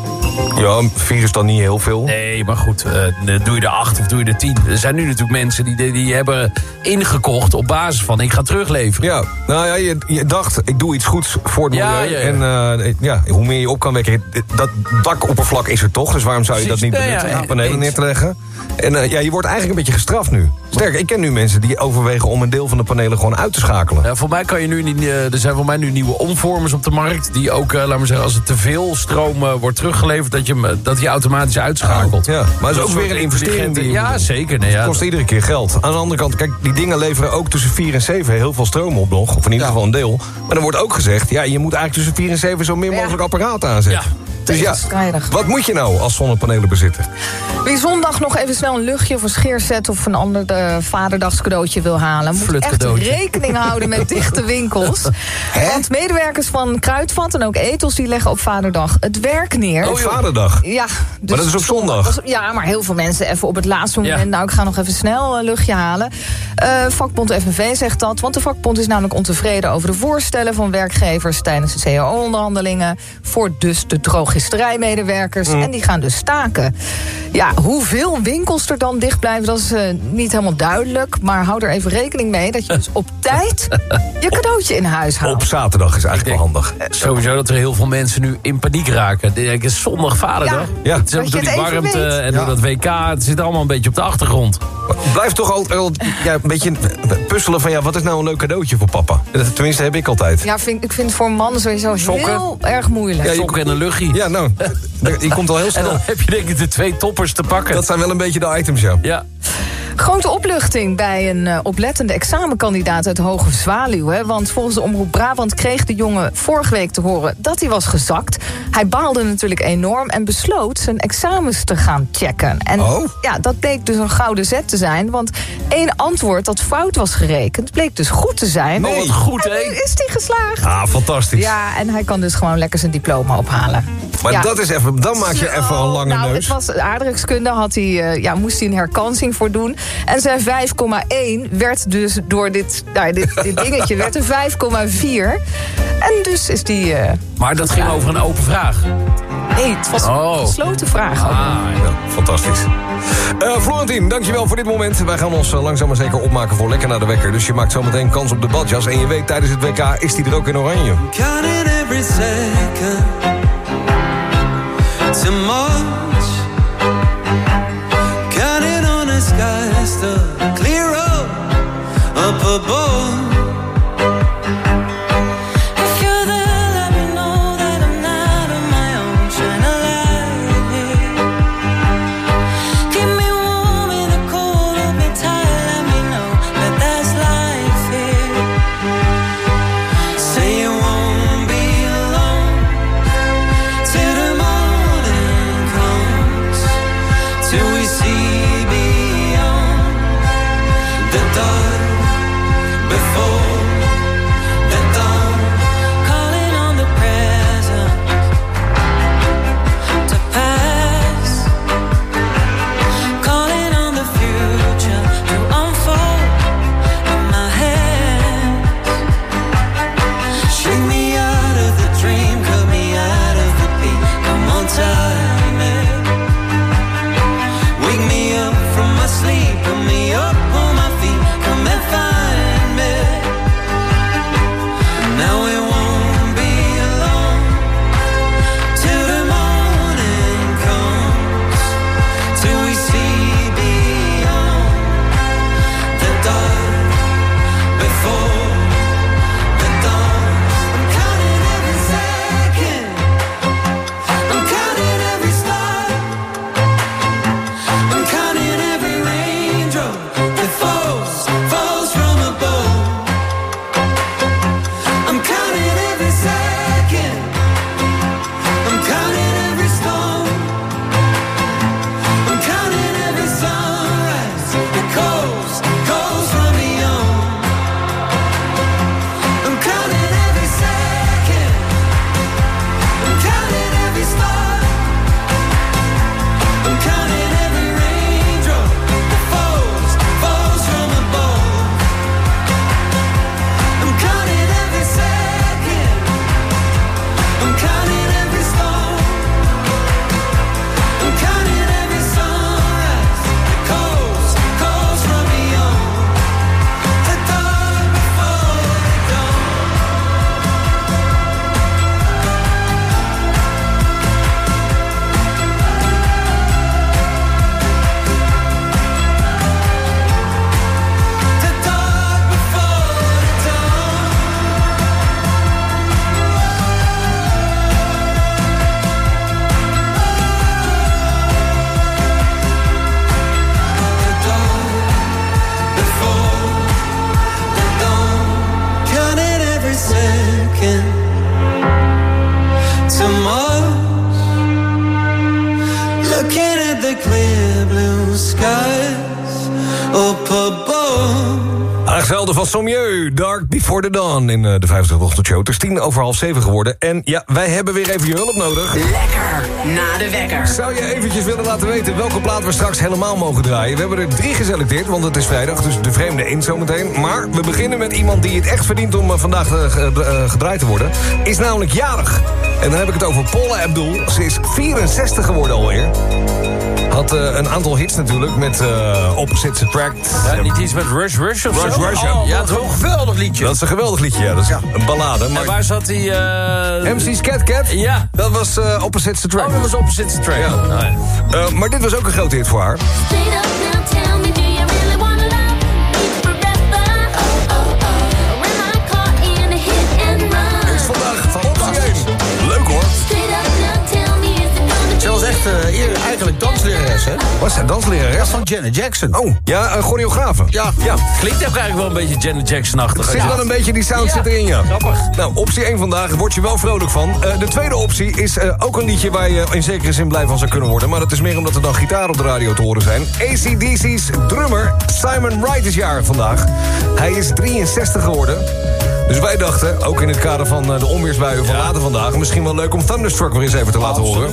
Ja, 4 is dan niet heel veel. Nee, maar goed, doe je er 8 of doe je er 10. Er zijn nu natuurlijk mensen die hebben ingekocht op basis van ik ga terugleveren. Ja, nou ja, je dacht, ik doe iets goeds voor het milieu. Ja. En hoe meer je op kan wekken, dat dakoppervlak is er toch. Dus waarom zou je dat niet benutten om panelen neer te leggen? En je wordt eigenlijk een beetje gestraft nu. Sterker, ik ken nu mensen die overwegen om een deel van de panelen gewoon uit te schakelen. Ja, voor mij kan je nu er zijn voor mij nu nieuwe omvormers op de markt die ook, laat maar zeggen, als het te veel stroom wordt teruggeleverd, dat je automatisch uitschakelt. Ja, maar dat is ook weer een investering. Ja, zeker. Nee, het kost iedere keer geld. Aan de andere kant, kijk, die dingen leveren ook tussen 4 en 7 heel veel stroom op nog. Of in ieder geval een deel. Maar dan wordt ook gezegd, je moet eigenlijk tussen 4 en 7 zo min mogelijk apparaten aanzetten. Ja. Dus wat moet je nou als zonnepanelenbezitter? Wie zondag nog even snel een luchtje of een scheerset of een ander vaderdagscadeautje wil halen, moet echt rekening houden met dichte winkels. Want medewerkers van Kruidvat en ook Ethos die leggen op Vaderdag het werk neer. Oh, Vaderdag? Ja. Dus maar dat is op zondag? Ja, maar heel veel mensen even op het laatste moment. Ja. Nou, ik ga nog even snel een luchtje halen. Vakbond FNV zegt dat, want de vakbond is namelijk ontevreden over de voorstellen van werkgevers tijdens de CAO-onderhandelingen voor dus de drogisterijmedewerkers. En die gaan dus staken. Ja, hoeveel winkels er dan dicht blijven, dat is niet helemaal duidelijk. Maar hou er even rekening mee dat je dus op tijd je cadeautje in huis haalt. Op zaterdag is eigenlijk wel handig. Sowieso dat er heel veel mensen nu in paniek raken. Het is zondag Vaderdag. Ja. Het is ook door die warmte en door dat WK. Het zit allemaal een beetje op de achtergrond. Blijf toch altijd een beetje puzzelen van wat is nou een leuk cadeautje voor papa? Tenminste heb ik altijd. Ja, ik vind het voor mannen sowieso heel erg moeilijk. Ja, sokken en een luchtje. Ja, nou, die komt al heel snel. En dan heb je denk ik de 2 toppers te pakken. Dat zijn wel een beetje de items, ja. Grote opluchting bij een oplettende examenkandidaat uit Hoge Zwaluw. Hè? Want volgens de Omroep Brabant kreeg de jongen vorige week te horen dat hij was gezakt. Hij baalde natuurlijk enorm en besloot zijn examens te gaan checken. En ja, dat bleek dus een gouden zet te zijn. Want 1 antwoord dat fout was gerekend bleek dus goed te zijn. Nee. Wat goed, hè? En nu is hij geslaagd. Ah, fantastisch. Ja, en hij kan dus gewoon lekker zijn diploma ophalen. Maar ja. dat is even, dan maak je even een lange neus. Het was aardrijkskunde, moest hij een herkansing voor doen. En zijn 5,1 werd dus door dit dingetje werd een 5,4. En dus is die... maar dat ging over een open vraag. Nee, het was een gesloten vraag. Ja, fantastisch. Florentien, dankjewel voor dit moment. Wij gaan ons langzaam maar zeker opmaken voor lekker naar de wekker. Dus je maakt zometeen kans op de badjas. En je weet, tijdens het WK is die er ook in oranje. Counting every second too much. Counting on the skies to clear up above. If you're there, let me know that I'm not on my own. Shine a light. Keep me warm in the cold, hold me tight. Let me know that that's life here. Say you won't be alone till the morning comes, till we see beyond the dark. Before the dawn, calling on the present to pass, calling on the future to unfold in my hands. Shake me out of the dream, cut me out of the beat. Come on, time it. Wake me up from my sleep, put me up on my feet. Come and find me. Now we won't be alone till the morning comes, till we see beyond the dark before the dawn. I'm counting every second, I'm counting every star, I'm counting every raindrop that falls from above. I'm counting every second, I'm counting every storm, I'm counting every sunrise that goes from beyond. I'm counting every second, I'm counting every star, I'm counting every raindrop that falls from above. I'm counting every second, I'm counting every storm, I'm counting every sunrise that goes from beyond the dark before the dawn. The dark before the dawn. Counting every second to Mars, looking at the clear blue skies up above. Aangestelden van Sommieu, Dark Before the Dawn in de 50-ochtendshow. Het is 7:10 geworden. En ja, wij hebben weer even je hulp nodig. Lekker na de wekker. Zou je eventjes willen laten weten welke plaat we straks helemaal mogen draaien? We hebben er 3 geselecteerd, want het is vrijdag, dus de vreemde 1 zometeen. Maar we beginnen met iemand die het echt verdient om vandaag gedraaid te worden. Is namelijk jarig. En dan heb ik het over Paula Abdul. Ze is 64 geworden alweer. Had een aantal hits natuurlijk met Opposites Attract. Ja, niet iets met Rush Rush of zo? Rush Rush, ja. Ja, het is wel een geweldig liedje. Dat is een geweldig liedje, ja. Dat is een ballade. Maar En waar zat die... MC's Cat Cat? Ja. Dat was Opposites Attract. Oh, dat was Opposites Attract. Ja. Oh, ja. Maar dit was ook een grote hit voor haar. Is vandaag van op 1. Leuk hoor. Zelfs echt eigenlijk danslerares, hè? Was zij danslerares? Dat van Janet Jackson. Oh, ja, choreografe. Ja. Klinkt ook eigenlijk wel een beetje Janet Jackson-achtig. Zit wel een beetje, die sound zit erin, ja. Grappig. Nou, optie 1 vandaag, word je wel vrolijk van. De tweede optie is ook een liedje waar je in zekere zin blij van zou kunnen worden. Maar dat is meer omdat er dan gitaar op de radio te horen zijn. AC/DC's drummer Simon Wright is jarig vandaag. Hij is 63 geworden. Dus wij dachten, ook in het kader van de onweersbuien van later vandaag... misschien wel leuk om Thunderstruck weer eens even te laten horen.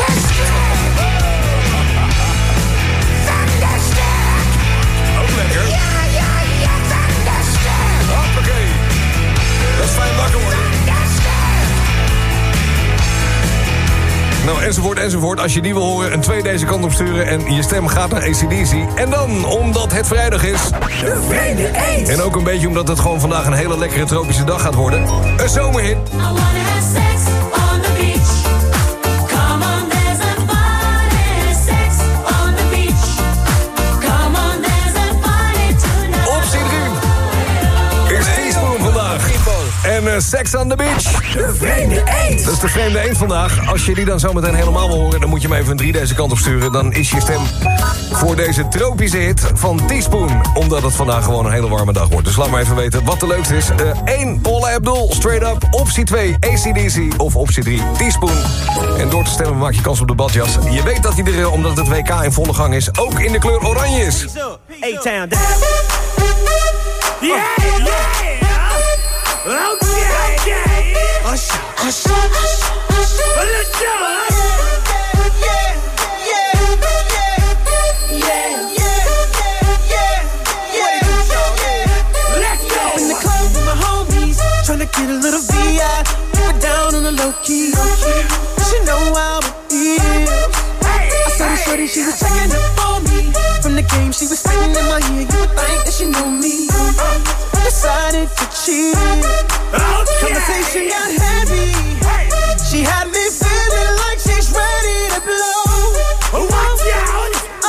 Ook lekker. Hoppakee. Dat is fijn wakker worden. Nou, enzovoort. Als je die wil horen, een 2 deze kant op sturen... en je stem gaat naar AC/DC. En dan, omdat het vrijdag is... de vreemde eend. En ook een beetje omdat het gewoon vandaag een hele lekkere tropische dag gaat worden. Een zomerhit. Optie 3 is Teaspoon vandaag. En Sex on the Beach. De vreemde eend. Dat is de vreemde eend vandaag. Als je die dan zometeen helemaal wil horen... dan moet je hem even een 3 deze kant op sturen. Dan is je stem voor deze tropische hit van Teaspoon. Omdat het vandaag gewoon een hele warme dag wordt. Dus laat maar even weten wat de leukste is. 1, Paula Abdul, straight up. Optie 2, AC/DC. Of optie 3, Teaspoon. En door te stemmen maak je kans op de badjas. Je weet dat hij er, omdat het WK in volle gang is... ook in de kleur oranje is. A-Town down. Yeah. Okay. Hush. Let's go. In the club with my homies, tryna get a little VI. Keep it down on the low key. She know how it is. I saw the shorty, she was checking up on me. From the game, she was spitting in my ear. You would think that she knew me. Decided to cheat. Conversation got heavy. She had me feeling like she's ready to blow. Watch out!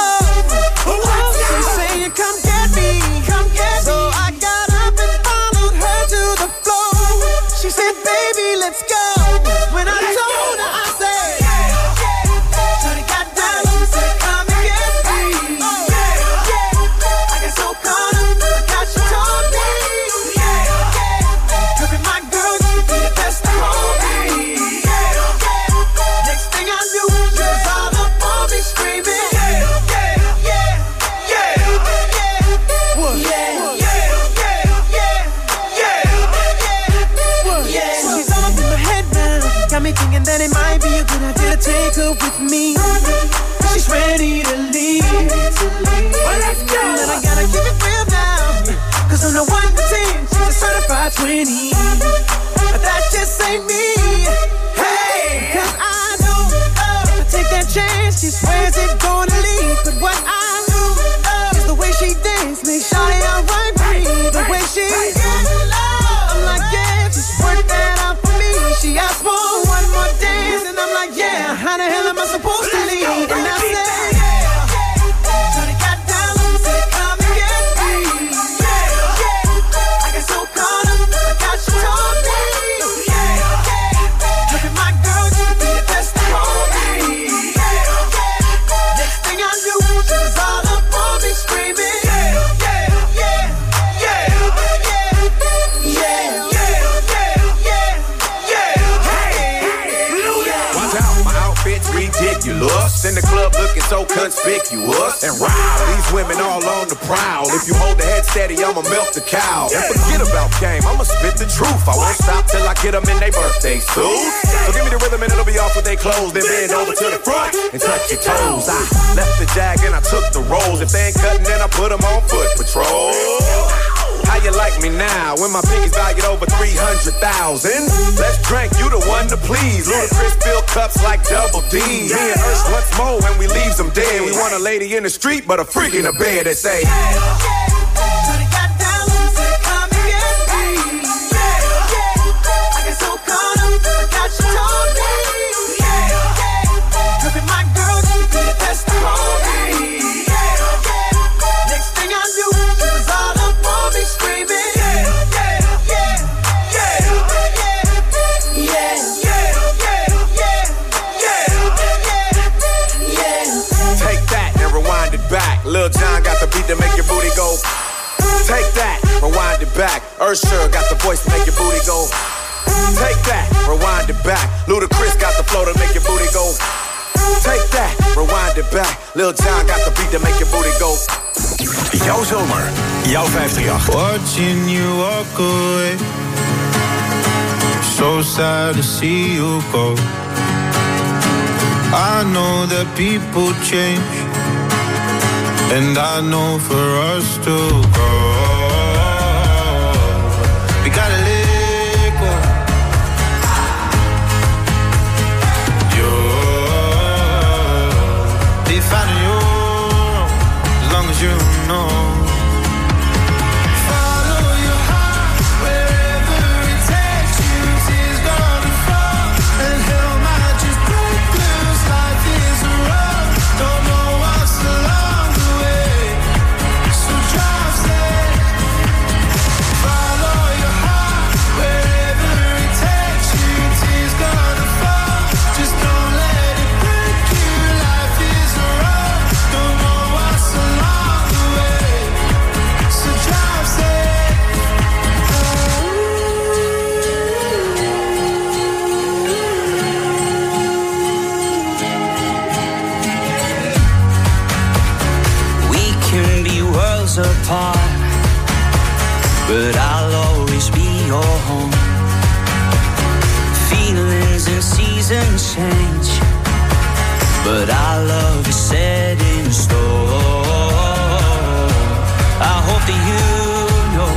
She's saying, come get me. So I got up and followed her to the floor. She said, baby, let's go. When I told her, I said, shorty got down, said, come and get me. I got so caught up, I got you told me. Look at my girl, you be the best to hold me. Next thing I knew, she was all up on me screaming. She's all up in my head now. Got me thinking that it might be a good idea to take her with me. She's ready to leave. Well, let's go. And I gotta keep it real now. Cause I'm the 1 to 10, she's a certified 20. But that just ain't me. Hey, cause I know if I take that chance, she swears it's gonna leave. But what I know is the way she dance makes shawty alright with me. The way she I'm like, yeah, just work that out for me. She asked for one more dance, and I'm like, yeah, how the hell am I supposed to leave? And I said, shawty got down, said, come and get me. I got so caught up, I got you told me. Look at my girl, you be the best to hold me. Next thing I knew, she was all up on me screaming. Watch out, my outfit's ridiculous. In the club looking so conspicuous. And wow, these women all on the prowl. If you hold the head steady, I'ma milk the cow. And forget about game, I'ma spit the truth. I won't stop till I get them in their birthday suits. So give me the rhythm and it'll be off with their clothes. Then bend over to the front and touch your toes. I left the jag and I took the rolls. If they ain't cutting, then I put them on foot patrol. How you like me now when my pinkies valued over 300,000? Let's drink, you the one to please. Ludacris fill cups like Double D. Me and Ursh once more when we leaves them dead. We want a lady in the street, but a freak in the bed that say, shawty got down, said, come and get me. I got so caught up, I got you told me. Look at my girl, she be the best to hold me. Next thing I knew, she was all up on me screaming. Lil Jon got the beat to make your booty go. Take that, rewind it back. Usher got the voice to make your booty go. Take that, rewind it back. Ludacris got the flow to make your booty go. Take that, rewind it back. Lil Jon got the beat to make your booty go. Jouw zomer, jouw 538. Watching you walk away. So sad to see you go. I know that people change, and I know for us to go, we gotta let go. Be finding you as long as you know. Apart, but I'll always be your home. Feelings and seasons change, but our love is set in stone. I hope that you know,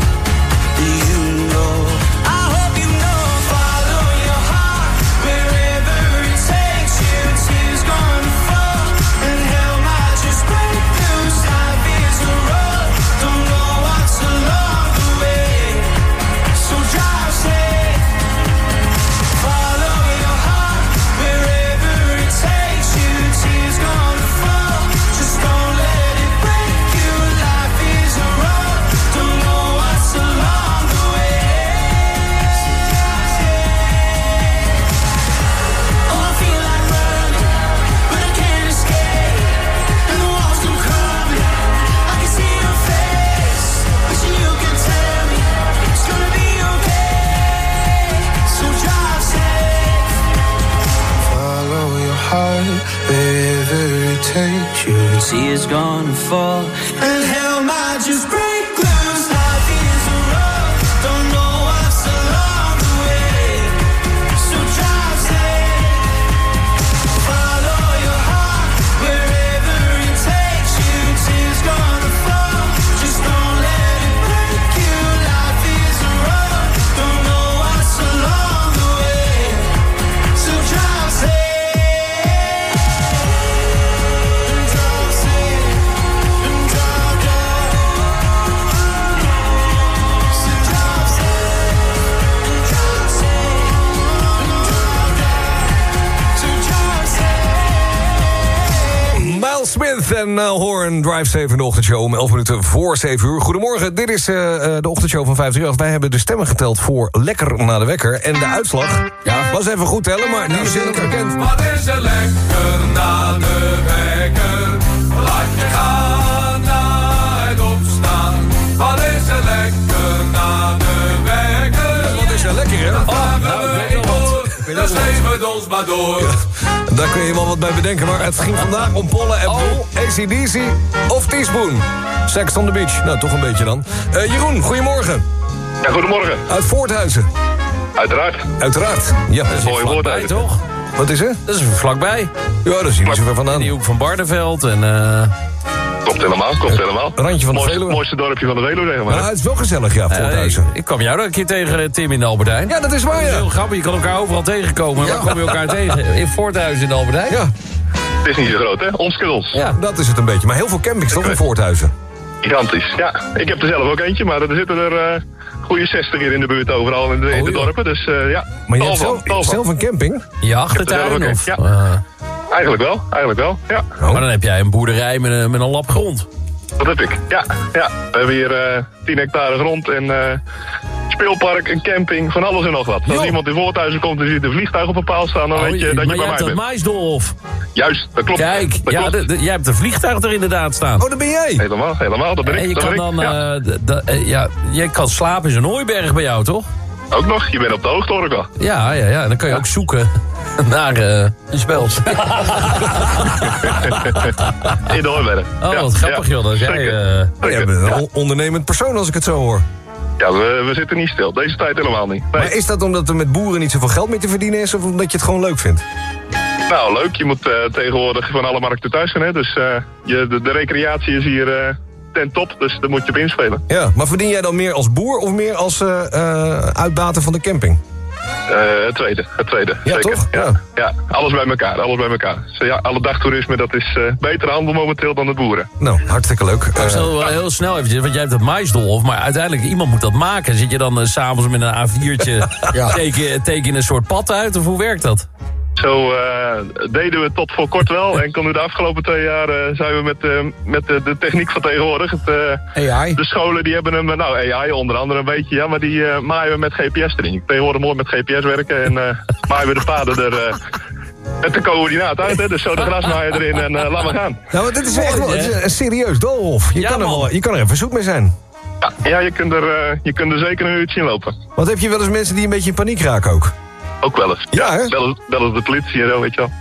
I hope you know. Follow your heart wherever it takes you. Tears gonna fall and hell might just break loose. Life is a road, don't know what's along the way, so drive safe. Follow your heart wherever it takes you. Tears gonna fall, just don't let it break you. Life is a road, don't know what's along the way. Oh, I feel like running, but I can't escape. And the walls come crumbling, I can see your face. Wishing you could tell me it's gonna be okay, so drive safe. Follow your heart wherever it takes you. Tears gonna fall and hell might just break loose. Life is a road, don't know what's along the way, so drive safe. Follow your heart wherever it takes you. Tears gonna fall, just don't let it break you. Life is a road, don't know what's along the way, so drive safe. Miles Smith en Hoorn Drive 7 in de ochtendshow om 11 minuten voor 7 uur. Goedemorgen, dit is de ochtendshow van 538. Wij hebben de stemmen geteld voor Lekker na de Wekker. En de uitslag was even goed tellen, maar die is zeker bekend. Wat is er lekker na de wekker? Laat je gaan naar het opstaan. Wat is er lekker na de wekker? Wat is er lekker, hè? Dan slepen we ons maar door. Ja, daar kun je wel wat bij bedenken, maar het ging vandaag om Pollen en Boel, AC/DC of Teaspoon. Sex on the Beach, nou toch een beetje dan. Jeroen, goedemorgen. Ja, goedemorgen. Uit Voorthuizen. Uiteraard. Uiteraard, ja. Dat is een mooie vlakbij, toch? Wat is er? Dat is vlakbij. Ja, dat is hier niet zo ver vandaan. In die hoek van Barneveld en... Klopt helemaal, klopt helemaal. Randje van de Veluwe. Mooiste dorpje van de Veluwe, zeg maar. Nou, het is wel gezellig, ja, Voorthuizen. Ik kwam jou een keer tegen, Tim, in de Albertijn. Ja, dat is waar, ja. Dat is heel grappig, je kan elkaar overal tegenkomen. Maar waar kom je elkaar tegen? In Voorthuizen in de Albertijn? Ja. Het is niet zo groot, hè? Omskudels. Ja, dat is het een beetje. Maar heel veel campings, toch, in Voorthuizen? Gigantisch, ja. Ik heb er zelf ook eentje, maar er zitten er goede 60 hier in de buurt overal in de dorpen. Dus ja. Maar je hebt zelf een camping? Je achtertuin? Of? Ja. Eigenlijk wel, ja. Maar dan heb jij een boerderij met een lap grond. Dat heb ik, ja. We hebben hier 10 hectare grond en speelpark, een camping, van alles en nog wat. Als iemand in Voorthuizen komt en ziet een vliegtuig op een paal staan, dan weet je dat je bij mij bent. Maar jij hebt dat maisdolf. Juist, dat klopt. Kijk, dat ja, klopt. jij hebt een vliegtuig er inderdaad staan. Oh, dat ben jij? Helemaal, dat ben ik. En je dat kan ben ik. dan, jij kan slapen in zo'n hooiberg bij jou, toch? Ook nog, je bent op de hoogte, hoor ik al. Ja, dan kan je ook zoeken naar een speld. In de hooiberg. Oh, wat grappig, joh. Dat jij, jij bent een ondernemend persoon als ik het zo hoor. Ja, we zitten niet stil. Deze tijd helemaal niet. Nee. Maar is dat omdat er met boeren niet zoveel geld meer te verdienen is, of omdat je het gewoon leuk vindt? Nou, leuk. Je moet tegenwoordig van alle markten thuis zijn, hè. Dus de recreatie is hier ten top, dus daar moet je op inspelen. Ja, maar verdien jij dan meer als boer of meer als uitbater van de camping? Het tweede. Ja, zeker. toch? Ja, alles bij elkaar. Dus, ja, alle dagtoerisme, dat is betere handel momenteel dan de boeren. Nou, hartstikke leuk. Stel heel snel eventjes, want jij hebt het maisdolf, maar uiteindelijk iemand moet dat maken. Zit je dan 's s'avonds met een A4'tje teken een soort pad uit, of hoe werkt dat? Zo deden we tot voor kort wel. En de afgelopen 2 jaar zijn we met de techniek van tegenwoordig. AI? De scholen die hebben hem, AI onder andere een beetje, ja, maar die maaien we met GPS erin. Tegenwoordig mooi met GPS werken en maaien we de paden er met de coördinaat uit. Hè? Dus zo de grasmaaier erin en laat maar gaan. Nou, maar dit is echt wel een serieus doolhof. Je kan er even zoek mee zijn. Ja, je kunt er zeker een uurtje in lopen. Want heb je wel eens mensen die een beetje in paniek raken ook? Ook wel eens. Ja, hè? Bellen de politie en zo, weet je wel.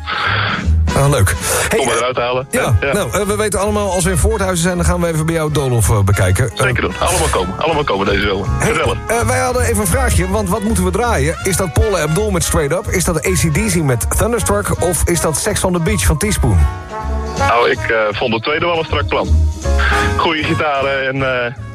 Ah, leuk. Hey, om eruit te halen. Ja. Nou, we weten allemaal, als we in Voorthuizen zijn, dan gaan we even bij jou Doolhof bekijken. Zeker doen. Allemaal komen deze zomer. Gezellig. Wij hadden even een vraagje, want wat moeten we draaien? Is dat Paula Abdul met Straight Up? Is dat AC/DC met Thunderstruck? Of is dat Sex on the Beach van Teaspoon? Nou, ik vond het tweede wel een strak plan. Goeie gitaren en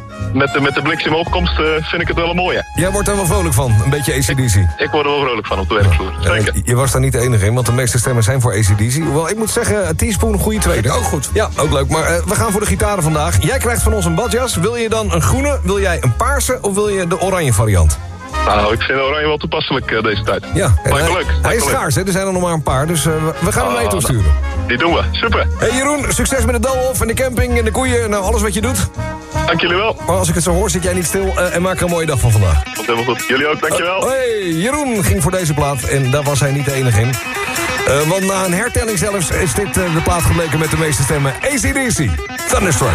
met de bliksemopkomst vind ik het wel een mooie. Jij wordt er wel vrolijk van, een beetje AC/DC. Ik word er wel vrolijk van op de werkvloer, zeker. Je was daar niet de enige in, want de meeste stemmen zijn voor AC/DC. Hoewel, ik moet zeggen, Teaspoon, een goede tweede. Ook goed. Ja, ook leuk. Maar we gaan voor de gitaren vandaag. Jij krijgt van ons een badjas. Wil je dan een groene, wil jij een paarse of wil je de oranje variant? Nou, ik vind oranje wel toepasselijk deze tijd. Ja. Lijkt me leuk. Hij is schaars, hè? Er zijn er nog maar een paar, dus we gaan hem mee toesturen. Die doen we. Super. Hey Jeroen, succes met de Doolhof en de camping en de koeien. Nou, alles wat je doet. Dank jullie wel. Maar als ik het zo hoor, zit jij niet stil en maak er een mooie dag van vandaag. Komt helemaal goed. Jullie ook, dankjewel. Hey, Jeroen ging voor deze plaat en daar was hij niet de enige in. Want na een hertelling zelfs is dit de plaat gebleken met de meeste stemmen. AC/DC, Thunderstruck.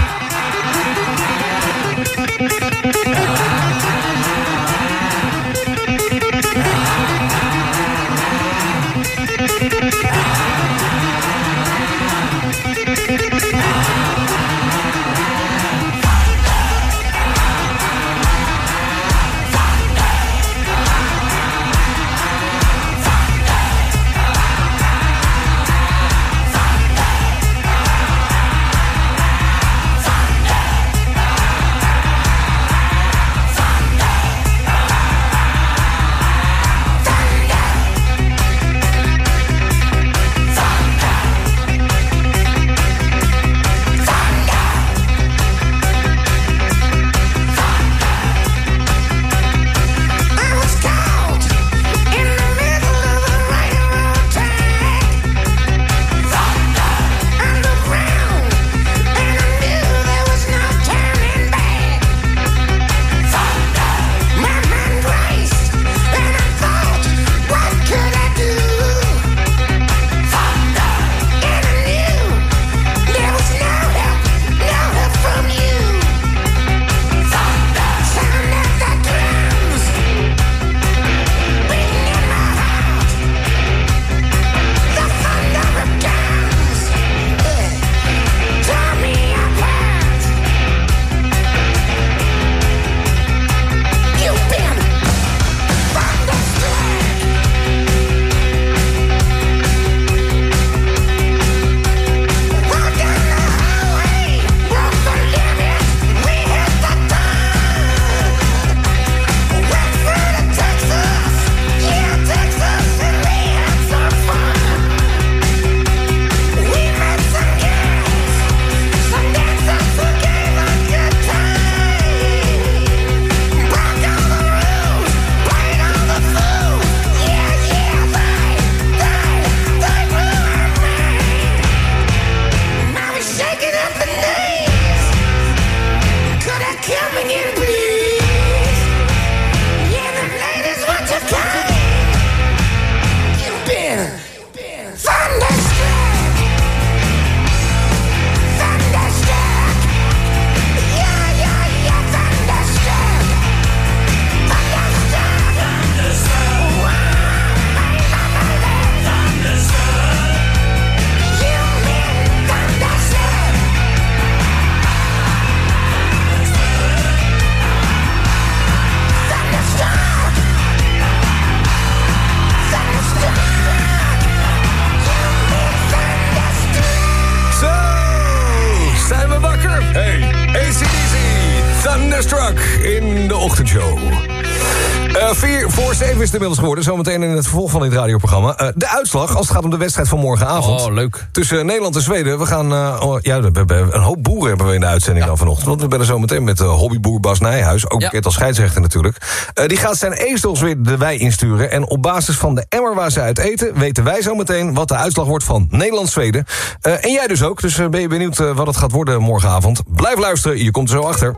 Thunderstruck in de ochtendshow. 4 voor 7 is het inmiddels geworden. Zometeen in het vervolg van dit radioprogramma. De uitslag als het gaat om de wedstrijd van morgenavond. Oh, leuk. Tussen Nederland en Zweden. We gaan... we hebben een hoop boeren hebben we in de uitzending dan vanochtend. Want we bellen zo meteen met hobbyboer Bas Nijhuis. Ook bekend als scheidsrechter natuurlijk. Die gaat zijn ezels weer de wei insturen. En op basis van de emmer waar ze uit eten... weten wij zo meteen wat de uitslag wordt van Nederland-Zweden. En jij dus ook. Dus ben je benieuwd wat het gaat worden morgenavond. Blijf luisteren, je komt er zo achter.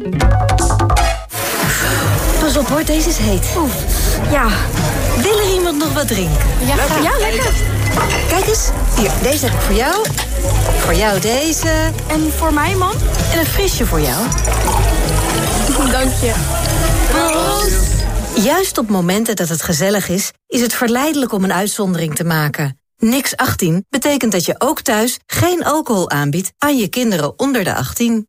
Pas op hoor, deze is heet. Ja. Wil er iemand nog wat drinken? Ja, lekker. Kijk eens, hier, deze heb ik voor jou. Voor jou deze. En voor mij, man? En een frisje voor jou. Dank je. Proost. Juist op momenten dat het gezellig is het verleidelijk om een uitzondering te maken. Niks 18 betekent dat je ook thuis geen alcohol aanbiedt aan je kinderen onder de 18.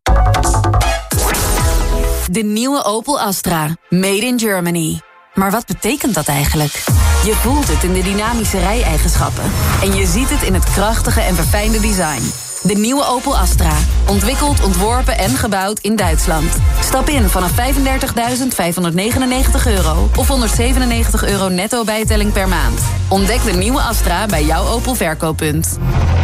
De nieuwe Opel Astra. Made in Germany. Maar wat betekent dat eigenlijk? Je voelt het in de dynamische rijeigenschappen. En je ziet het in het krachtige en verfijnde design. De nieuwe Opel Astra. Ontwikkeld, ontworpen en gebouwd in Duitsland. Stap in vanaf €35.599 of €197 netto bijtelling per maand. Ontdek de nieuwe Astra bij jouw Opel verkooppunt.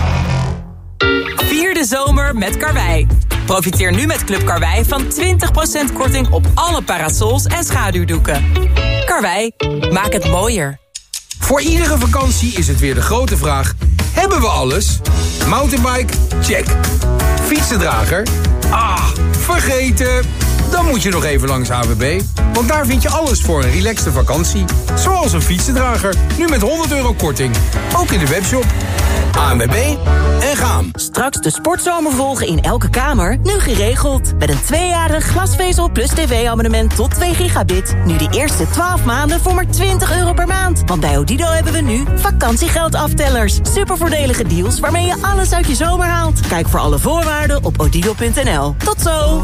Vier de zomer met Karwei. Profiteer nu met Club Karwei van 20% korting op alle parasols en schaduwdoeken. Karwei, maak het mooier. Voor iedere vakantie is het weer de grote vraag: hebben we alles? Mountainbike? Check. Fietsendrager? Vergeten. Dan moet je nog even langs AWB. Want daar vind je alles voor een relaxte vakantie. Zoals een fietsendrager. Nu met €100 korting. Ook in de webshop. ANWB en gaan. Straks de sportzomer volgen in elke kamer, nu geregeld. Met een 2-jarig glasvezel plus tv-abonnement tot 2 gigabit. Nu de eerste 12 maanden voor maar €20 per maand. Want bij Odido hebben we nu vakantiegeldaftelers. Supervoordelige deals waarmee je alles uit je zomer haalt. Kijk voor alle voorwaarden op odido.nl. Tot zo!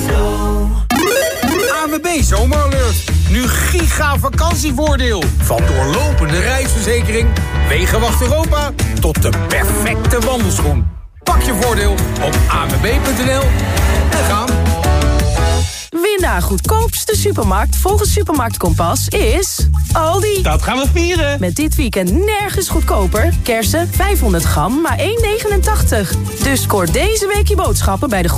ANWB Zomeralert. Nu giga vakantievoordeel. Van doorlopende reisverzekering, Wegenwacht Europa tot de perfecte wandelschoen. Pak je voordeel op anwb.nl en gaan. Win de goedkoopste supermarkt volgens Supermarkt Kompas is Aldi. Dat gaan we vieren. Met dit weekend nergens goedkoper. Kersen 500 gram, maar €1,89. Dus scoor deze week je boodschappen bij de